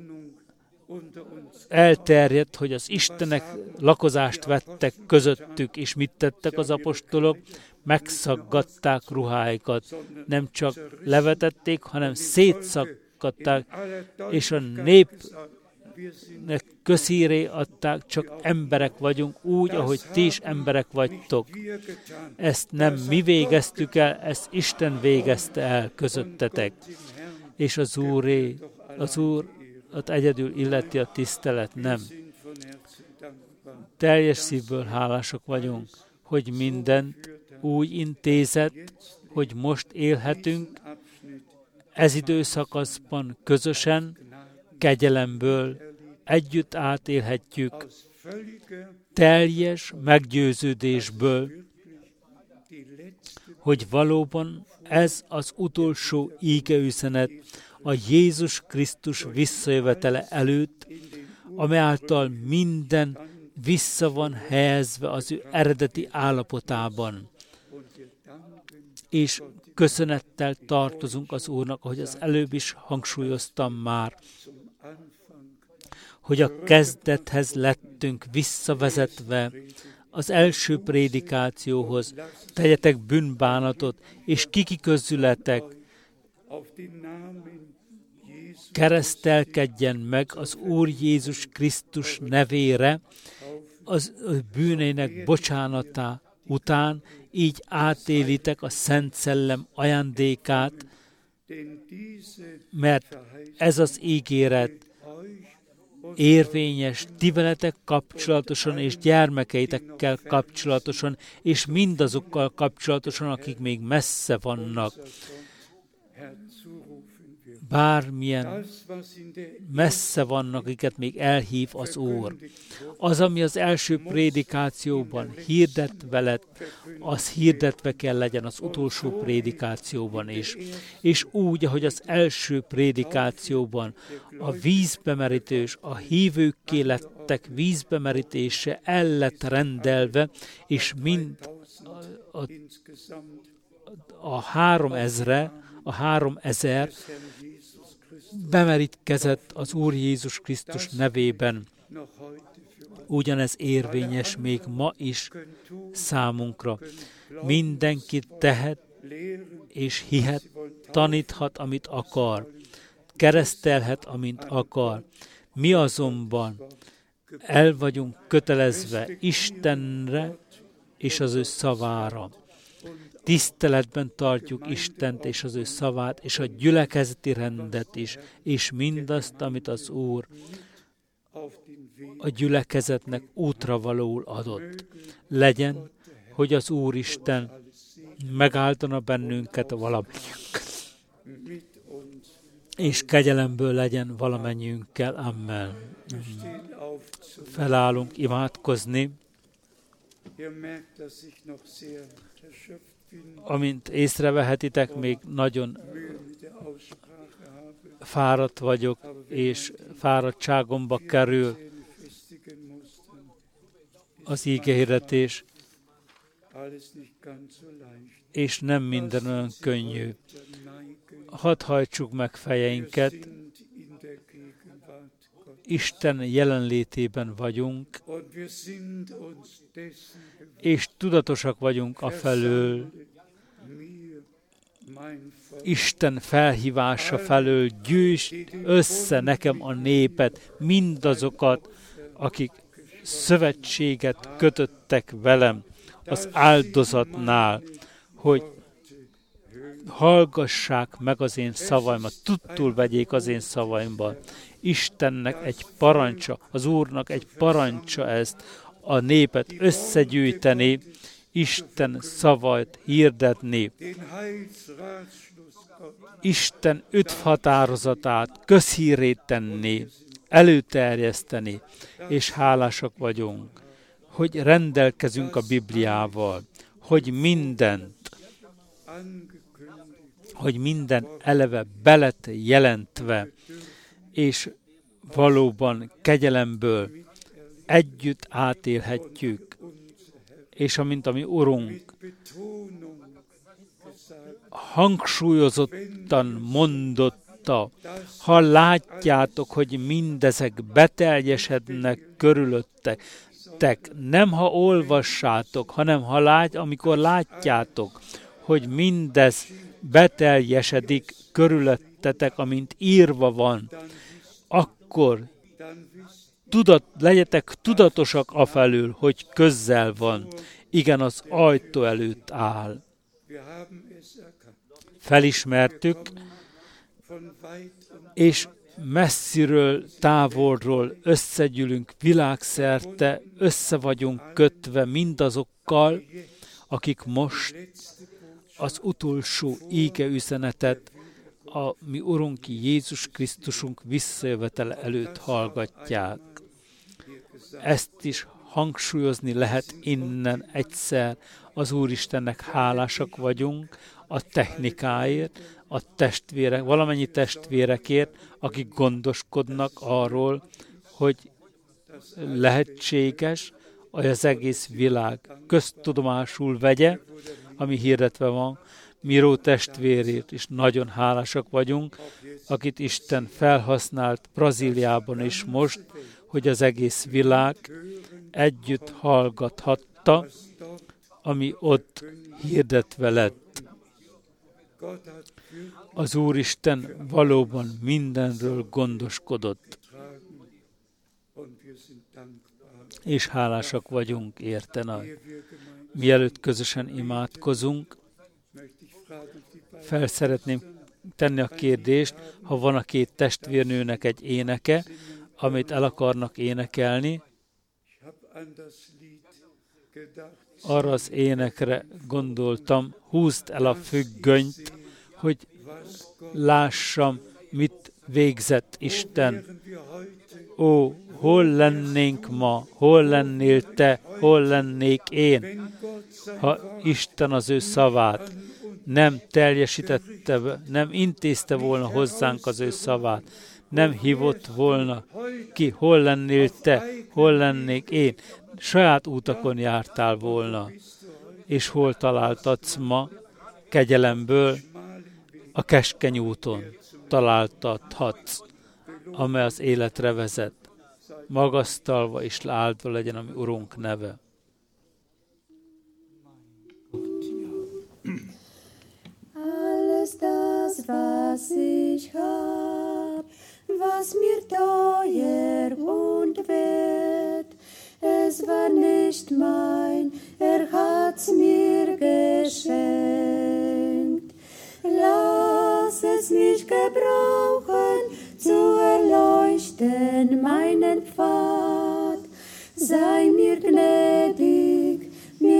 elterjedt, hogy az Istenek lakozást vettek közöttük, és mit tettek az apostolok? Megszaggatták ruháikat. Nem csak levetették, hanem szétszaggatták, és a népnek közhíré adták, csak emberek vagyunk, úgy, ahogy ti is emberek vagytok. Ezt nem mi végeztük el, ezt Isten végezte el közöttetek. És az Úr egyedül illeti a tisztelet, nem. Teljes szívből hálásak vagyunk, hogy mindent úgy intézett, hogy most élhetünk, ez időszakaszban közösen, kegyelemből együtt átélhetjük, teljes meggyőződésből, hogy valóban ez az utolsó ígeüzenet a Jézus Krisztus visszajövetele előtt, amely által minden vissza van helyezve az ő eredeti állapotában. És köszönettel tartozunk az Úrnak, ahogy az előbb is hangsúlyoztam már, hogy a kezdethez lettünk visszavezetve az első prédikációhoz. Tegyetek bűnbánatot, és kiki közületek keresztelkedjen meg az Úr Jézus Krisztus nevére, az bűnének bocsánatá után így átélitek a Szent Szellem ajándékát, mert ez az ígéret érvényes ti veletek kapcsolatosan és gyermekeitekkel kapcsolatosan, és mindazokkal kapcsolatosan, akik még messze vannak. Bármilyen messze vannak, akiket még elhív az Úr. Az, ami az első prédikációban hirdetve lett, az hirdetve kell legyen az utolsó prédikációban is. És úgy, ahogy az első prédikációban a vízbemerítés, a hívőkké lettek vízbemerítése el lett rendelve, és mind a 3000 bemerítkezett az Úr Jézus Krisztus nevében. Ugyanez érvényes még ma is számunkra. Mindenki tehet és hihet, taníthat, amit akar, keresztelhet, amint akar. Mi azonban el vagyunk kötelezve Istenre és az ő szavára. Tiszteletben tartjuk Istent és az ő szavát, és a gyülekezeti rendet is, és mindazt, amit az Úr a gyülekezetnek útravalóul adott. Legyen, hogy az Úristen megáldana bennünket valamennyiünket, és kegyelemből legyen valamennyiünkkel. Amen. Felállunk imádkozni. Amint észrevehetitek, még nagyon fáradt vagyok, és fáradtságomba kerül az ígehirdetés, és nem minden olyan könnyű. Hadd hajtsuk meg fejeinket, Isten jelenlétében vagyunk, és tudatosak vagyunk afelől, Isten felhívása felől, gyűjtsd össze nekem a népet, mindazokat, akik szövetséget kötöttek velem az áldozatnál, hogy hallgassák meg az én szavaimat, tudtul vegyék az én szavaimban. Istennek egy parancsa, az Úrnak egy parancsa ezt, a népet összegyűjteni, Isten szavait hirdetni, Isten üdvhatározatát közhírré tenni, előterjeszteni, és hálásak vagyunk, hogy rendelkezünk a Bibliával, hogy minden eleve belet jelentve, és valóban kegyelemből együtt átélhetjük, és amint a mi Urunk hangsúlyozottan mondotta, ha látjátok, hogy mindezek beteljesednek körülöttek, nem ha olvassátok, hanem amikor látjátok, hogy mindez beteljesedik körülöttetek, amint írva van, akkor legyetek tudatosak afelől, hogy közel van. Igen, az ajtó előtt áll. Felismertük, és messziről, távolról összegyűlünk világszerte, össze vagyunk kötve mindazokkal, akik most az utolsó ígeüzenetet, a mi Urunk Jézus Krisztusunk visszajövetele előtt hallgatják. Ezt is hangsúlyozni lehet innen egyszer. Az Úristennek hálásak vagyunk a technikáért, a testvérek, valamennyi testvérekért, akik gondoskodnak arról, hogy lehetséges, hogy az egész világ köztudomásul vegye, ami hirdetve van. Miró testvérért is nagyon hálásak vagyunk, akit Isten felhasznált Brazíliában is most, hogy az egész világ együtt hallgathatta, ami ott hirdetve lett. Az Úristen valóban mindenről gondoskodott, és hálásak vagyunk érte. Mielőtt közösen imádkozunk, fel szeretném tenni a kérdést, ha van a két testvérnőnek egy éneke, amit el akarnak énekelni, arra az énekre gondoltam, húzd el a függönyt, hogy lássam, mit végzett Isten. Ó, hol lennénk ma, hol lennél te, hol lennék én, ha Isten az ő szavát nem teljesítette, nem intézte volna hozzánk az ő szavát, nem hívott volna ki, hol lennél te, hol lennék én, saját útakon jártál volna, és hol találtatsz ma kegyelemből a keskeny úton találtathatsz, amely az életre vezet. Magasztalva és áldva legyen a mi Urunk neve. Alles das, was ich hab, was mir teuer und wert, es war nicht mein, hat's mir geschenkt. Lass es mich gebrauchen, zu erleuchten meinen Pfad. Sei mir gnädig,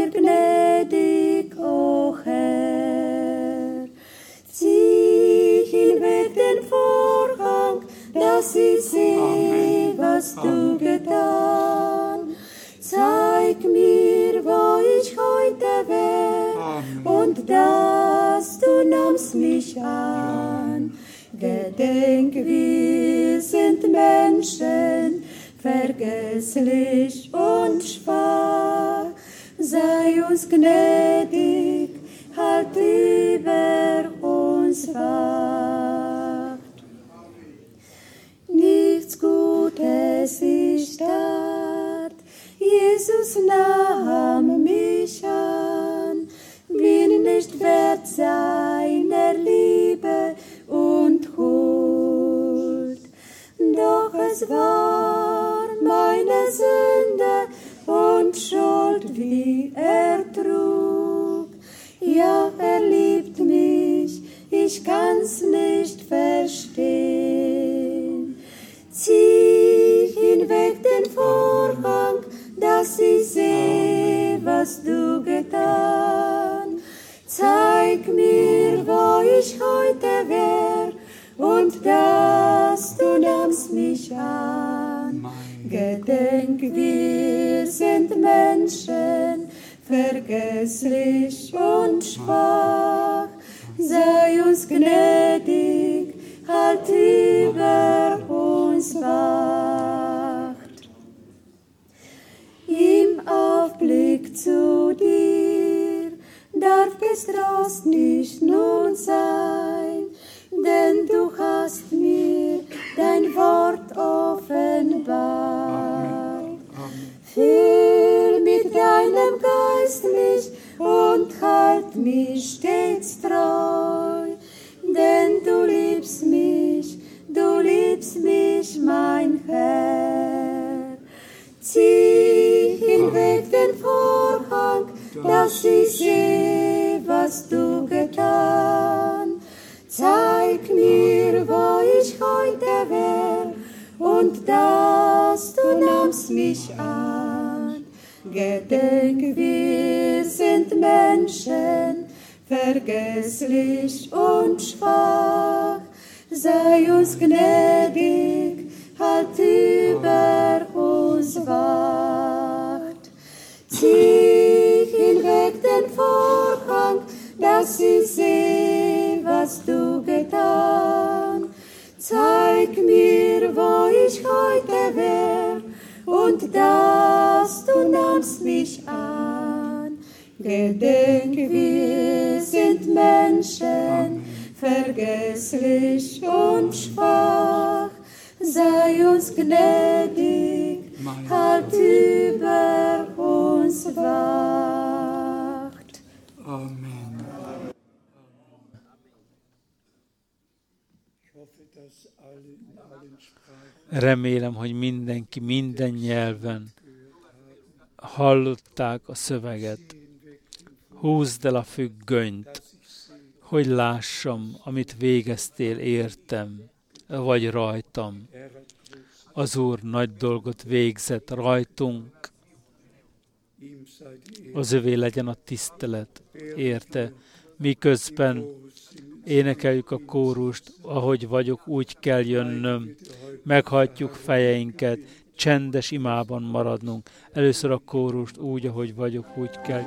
o Herr. Zieh hinweg den Vorhang, dass ich sehe, was du getan. Zeig mir, wo ich heute wär, und dass du nahmst mich an. Gedenk, wir sind Menschen, vergesslich und schwach. Sei uns gnädig, halt über uns wacht. Nichts Gutes ich tat, Jesus nahm mich an, bin nicht wert seiner Liebe und Huld. Doch es war meine Sünde und Schuld, wie er trug. Ja, er liebt mich, ich kann's nicht verstehen. Zieh hinweg den Vorhang, dass ich sehe, was du getan. Zeig mir, wo ich heute wär, und dass du nahmst mich an. Gedenk, wir sind Menschen, vergesslich und schwach. Sei uns gnädig, halt über uns wacht. Im Aufblick zu dir darf Getrost nicht nun sein, denn du hast mir dein Wort offenbart. Füll mit deinem Geist mich und halt mich stets treu, denn du liebst mich, mein Herr. Zieh hinweg den Vorhang, dass ich sehe, was du getan. Zeig mir, wo ich heute wär, und dass du nahmst mich an. Gedenk, wir sind Menschen, vergesslich und schwach. Sei uns gnädig, halt über uns wacht. Zieh hinweg den Vorhang, dass ich sehe, was du getan. Zeig mir, wo ich heute wär, und dass du nahmst mich an. Gedenk, wir sind Menschen, vergesslich und schwach. Sei uns gnädig, halt über uns wacht. Amen. Remélem, hogy mindenki minden nyelven hallották a szöveget. Húzd el a függönyt, hogy lássam, amit végeztél értem, vagy rajtam. Az Úr nagy dolgot végzett rajtunk, az övé legyen a tisztelet érte. Miközben énekeljük a kórust, ahogy vagyok, úgy kell jönnöm, meghajtjuk fejeinket, csendes imában maradnunk. Először a kórust úgy, ahogy vagyok, úgy kell.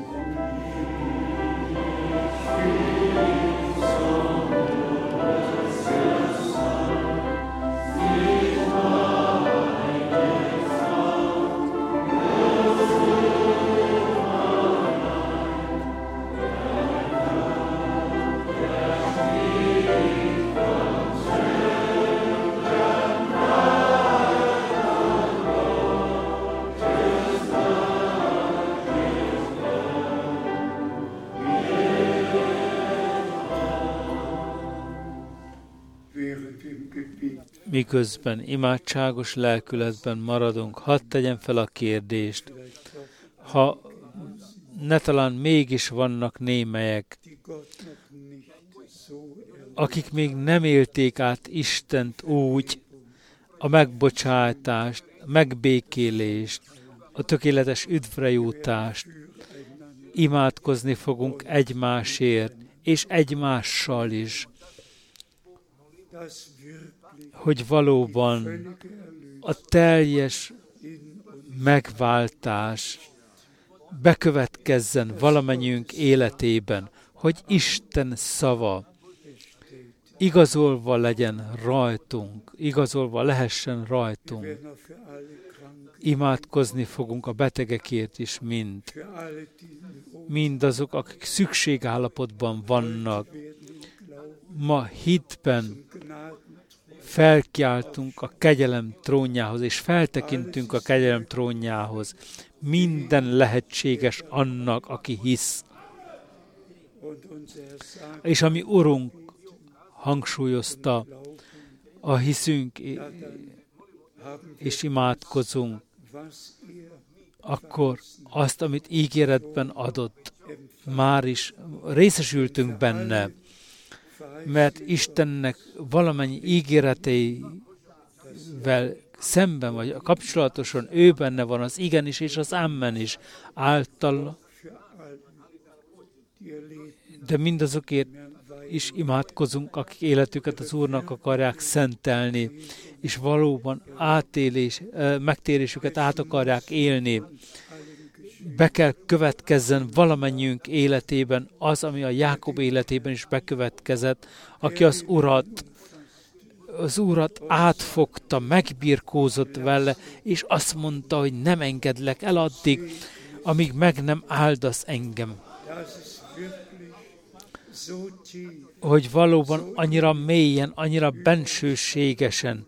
Miközben imádságos lelkületben maradunk, hadd tegyem fel a kérdést, ha ne talán mégis vannak némelyek, akik még nem élték át Istent úgy, a megbocsátást, megbékélést, a tökéletes üdvrejutást, imádkozni fogunk egymásért, és egymással is, hogy valóban a teljes megváltás bekövetkezzen valamennyiünk életében, hogy Isten szava igazolva legyen rajtunk, igazolva lehessen rajtunk. Imádkozni fogunk a betegekért is mindazok, akik szükségállapotban vannak. Ma hitben felkiáltunk a kegyelem trónjához, és feltekintünk a kegyelem trónjához. Minden lehetséges annak, aki hisz. És ami Urunk hangsúlyozta, a hiszünk és imádkozunk, akkor azt, amit ígéretben adott, már is részesültünk benne, mert Istennek valamennyi ígéreteivel szemben vagy kapcsolatosan ő benne van az igen is és az amen is által, de mindazokért is imádkozunk, akik életüket az Úrnak akarják szentelni, és valóban megtérésüket át akarják élni. Be kell következzen valamennyiünk életében az, ami a Jákob életében is bekövetkezett, aki az Urat átfogta, megbirkózott vele, és azt mondta, hogy nem engedlek el addig, amíg meg nem áldasz engem. Hogy valóban annyira mélyen, annyira bensőségesen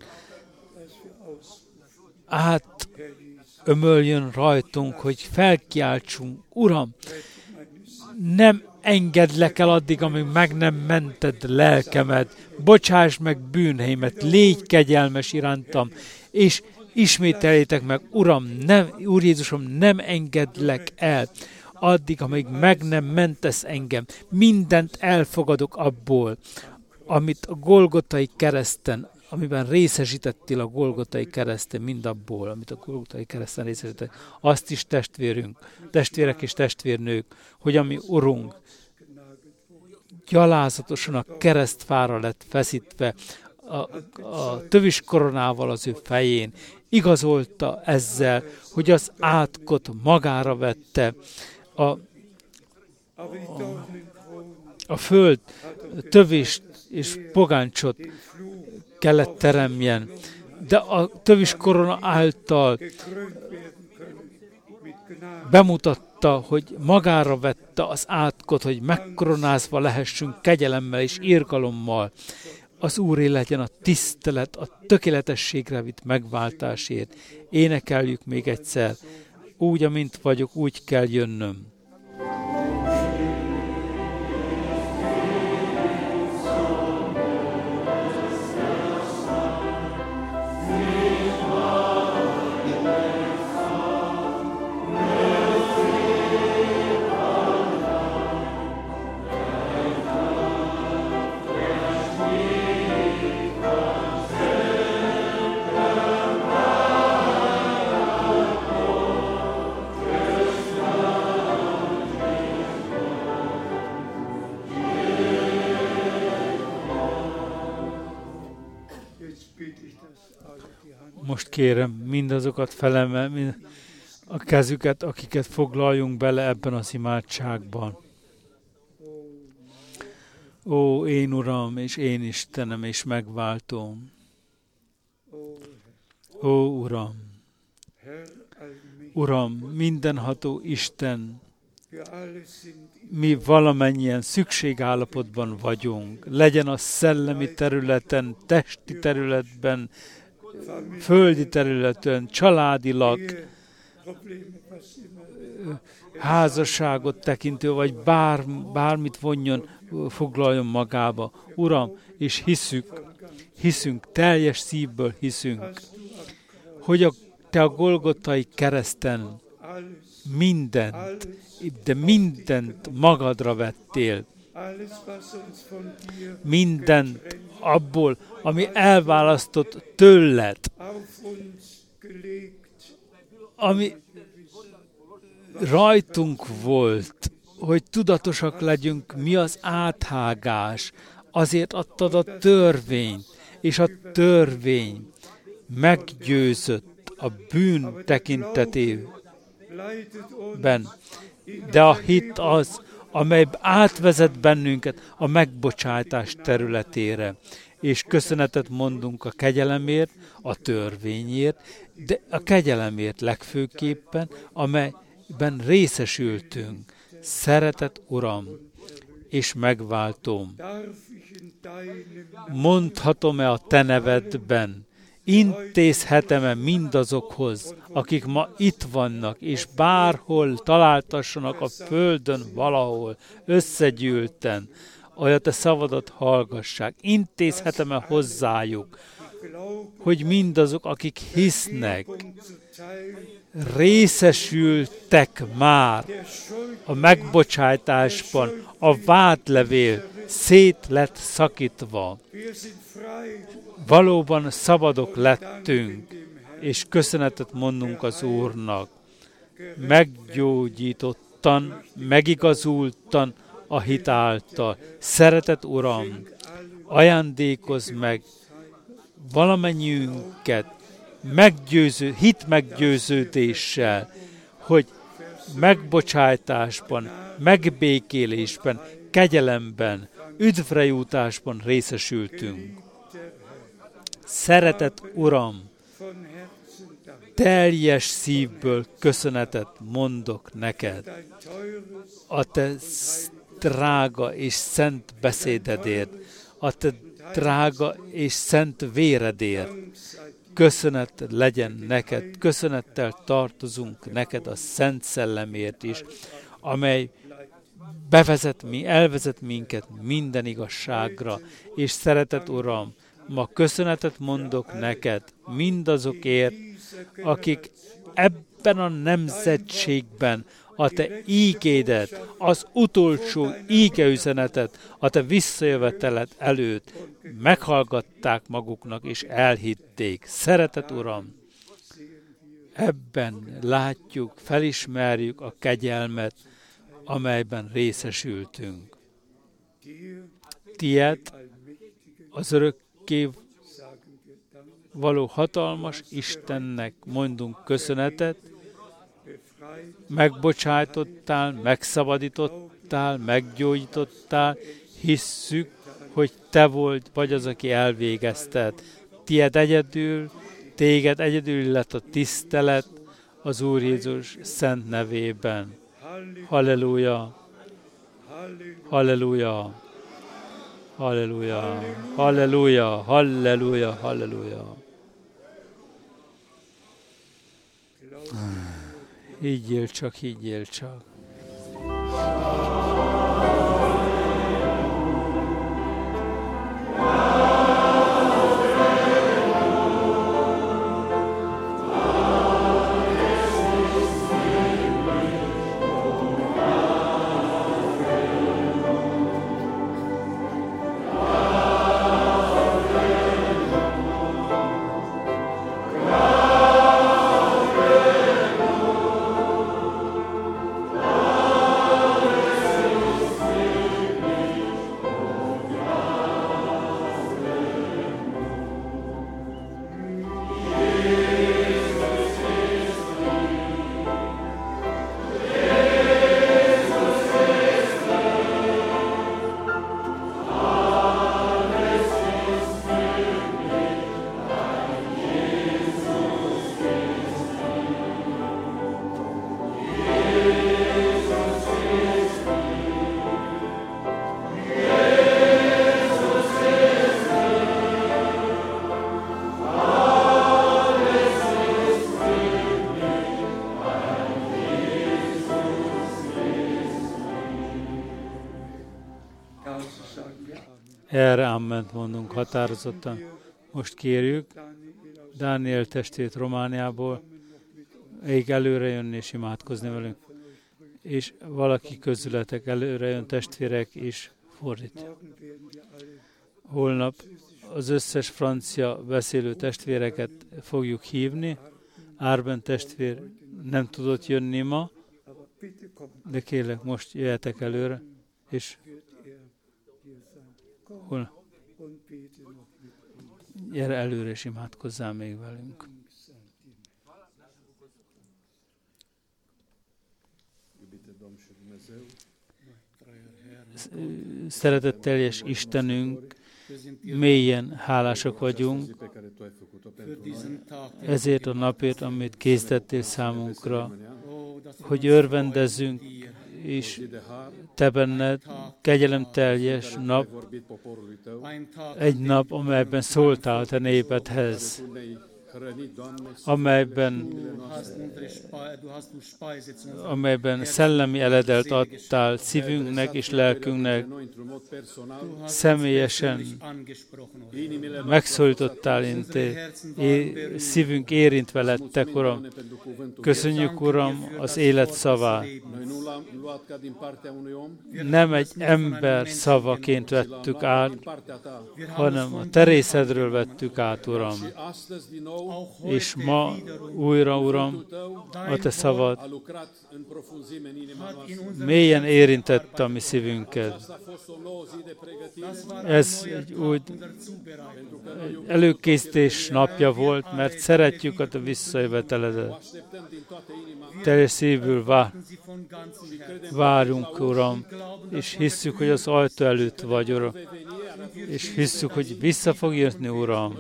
ömöljön rajtunk, hogy felkiáltsunk, Uram, nem engedlek el addig, amíg meg nem mented lelkemet, bocsáss meg bűneimet, légy kegyelmes irántam, és ismételjétek meg, Uram, Úr Jézusom, nem engedlek el addig, amíg meg nem mentesz engem. Mindent elfogadok abból, amit a Golgotai kereszten, amiben részesítettél a Golgotai kereszten, mindabból, amit a Golgotai kereszten részesítettél. Azt is testvérek és testvérnők, hogy ami Urunk gyalázatosan a keresztfára lett feszítve, a tövis koronával az ő fején, igazolta ezzel, hogy az átkot magára vette, a föld tövist és pogáncsot kellett teremjen, de a tövis korona által bemutatta, hogy magára vette az átkot, hogy megkoronázva lehessünk kegyelemmel és irgalommal. Az Úré legyen a tisztelet, a tökéletességre vitt megváltásért. Énekeljük még egyszer. Úgy, amint vagyok, úgy kell jönnöm. Most kérem mindazokat felemelni a kezüket, akiket foglaljunk bele ebben az imádságban. Ó, én Uram, és én Istenem, és megváltom. Ó, Uram, Uram, mindenható Isten, mi valamennyien szükségállapotban vagyunk. Legyen a szellemi területen, testi területben, földi területen, családilag, házasságot tekintő, vagy bármit vonjon, foglaljon magába. Uram, és hiszünk, teljes szívből hiszünk, hogy Te a Golgotai kereszten mindent magadra vettél. Mindent abból, ami elválasztott tőled, ami rajtunk volt, hogy tudatosak legyünk, mi az áthágás. Azért adtad a törvényt, és a törvény meggyőzött a bűn tekintetében. De a hit az, amely átvezet bennünket a megbocsátás területére. És köszönetet mondunk a kegyelemért, a törvényért, de a kegyelemért legfőképpen, amelyben részesültünk. Szeretett Uram, és megváltom. Mondhatom-e a Te nevedben, intézhetem-e mindazokhoz, akik ma itt vannak, és bárhol találtassanak a földön valahol, összegyűlten, olyan Te szavadat hallgassák, intézhetem-e hozzájuk, hogy mindazok, akik hisznek, részesültek már a megbocsátásban, a vádlevél szét lett szakítva. Valóban szabadok lettünk, és köszönetet mondunk az Úrnak. Meggyógyítottan, megigazultan a hit által. Szeretett Uram, ajándékozz meg valamennyiünket hit meggyőződéssel, hogy megbocsátásban, megbékélésben, kegyelemben, üdvrejutásban részesültünk. Szeretett Uram, teljes szívből köszönetet mondok neked a Te drága és szent beszédedért, a Te drága és szent véredért. Köszönet legyen neked, köszönettel tartozunk neked a Szent Szellemért is, amely elvezet minket minden igazságra, és szeretett Uram, ma köszönetet mondok neked mindazokért, akik ebben a nemzetségben a Te ígédet, az utolsó ígeüzenetet, a Te visszajöveteled előtt meghallgatták maguknak és elhitték. Szeretett Uram, ebben látjuk, felismerjük a kegyelmet, amelyben részesültünk. Tied, az örökké való hatalmas Istennek mondunk köszönetet, megbocsájtottál, megszabadítottál, meggyógyítottál, hisszük, hogy Te vagy az, aki elvégezted. Téged egyedül lett a tisztelet az Úr Jézus szent nevében. Halleluja! Halleluja! Halleluja! Halleluja! Halleluja! Halleluja! Higgyél csak, higgyél csak! Erre amment mondunk határozottan. Most kérjük Dániel testvért Romániából, még előre jönni és imádkozni velünk. És valaki közületek előre jön, testvérek is fordítja. Holnap az összes francia beszélő testvéreket fogjuk hívni. Árben testvér nem tudott jönni ma, de kérlek, most jöjjetek előre, és gyere előre, és imádkozzál még velünk. Szeretetteljes Istenünk, mélyen hálásak vagyunk ezért a napért, amit készítettél számunkra, hogy örvendezzünk és te benned kegyelemteljes nap, egy nap, amelyben szóltál a te népedhez, amelyben szellemi eledelt adtál szívünknek és lelkünknek, személyesen megszólítottál, szívünk érintve lettek, Uram. Köszönjük, Uram, az élet szavát. Nem egy ember szavaként vettük át, hanem a te részedről vettük át, Uram. És ma újra, Uram, a te szavad mélyen érintette a mi szívünket. Ez egy úgy előkészítés napja volt, mert szeretjük a te visszajöveteledet. Teljes szívből várunk, Uram, és hisszük, hogy az ajtó előtt vagy, Uram, és hisszük, hogy vissza fog jönni, Uram.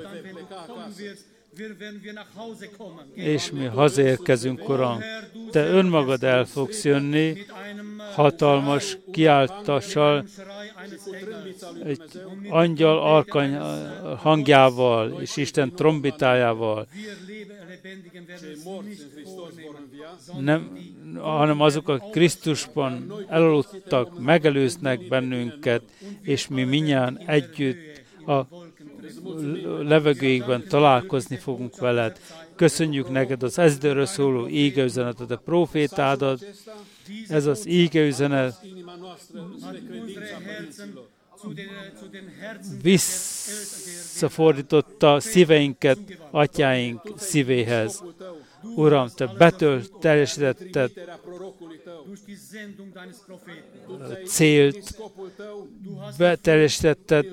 És mi hazaérkezünk, Uram. Te önmagad el fogsz jönni, hatalmas kiáltással, egy angyal arkany hangjával, és Isten trombitájával. Nem, hanem azok, akik Krisztusban elaludtak, megelőznek bennünket, és mi mindjárt együtt a levegőikben találkozni fogunk veled. Köszönjük neked az ezdőről szóló ígeüzenetet, a profétádat. Ez az ígeüzenet visszafordította szíveinket atyáink szívéhez. Uram, te teljesítetted célt, beteljesítetted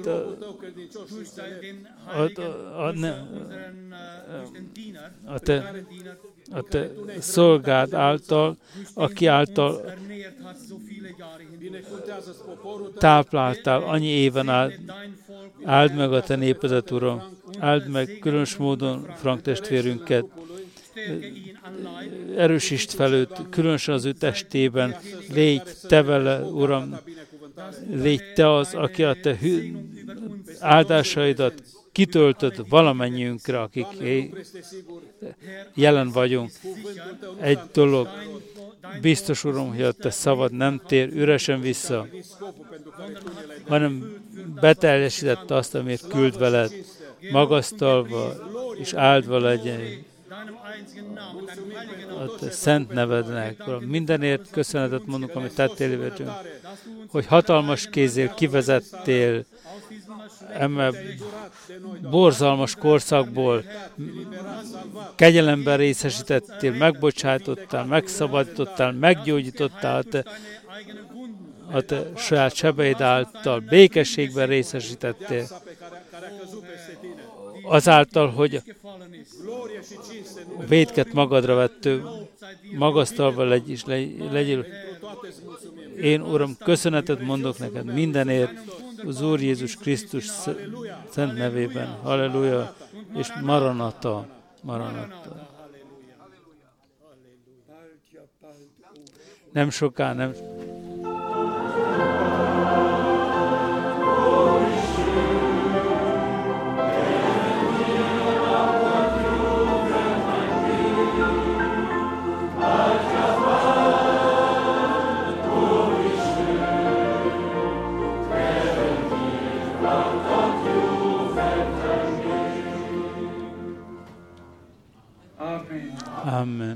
a te szolgád által, aki által tápláltál annyi éven át. Áld meg a te népedet, Uram, áld meg különös módon Frank testvérünket, erősítsd fel őt, különösen az ő testében, légy te vele, Uram, légy te az, aki a te áldásaidat kitöltöd valamennyiünkre, akik jelen vagyunk. Egy dolog, biztos, Uram, hogy a te szavad nem tér üresen vissza, hanem beteljesítette azt, amit küld veled, magasztalva és áldva legyen a te szent nevednek. Uram, mindenért köszönetet mondunk, amit tettél velünk, hogy hatalmas kézzel kivezettél eme borzalmas korszakból, kegyelemben részesítettél, megbocsájtottál, megszabadítottál, meggyógyítottál a te saját sebeid által, békességben részesítettél. Azáltal, hogy a vétket magadra vettő, magasztalva legyél. Én, Uram, köszönetet mondok neked mindenért, az Úr Jézus Krisztus szent nevében. Halleluja, és Maranata, Maranata. Nem soká, nem... Amen.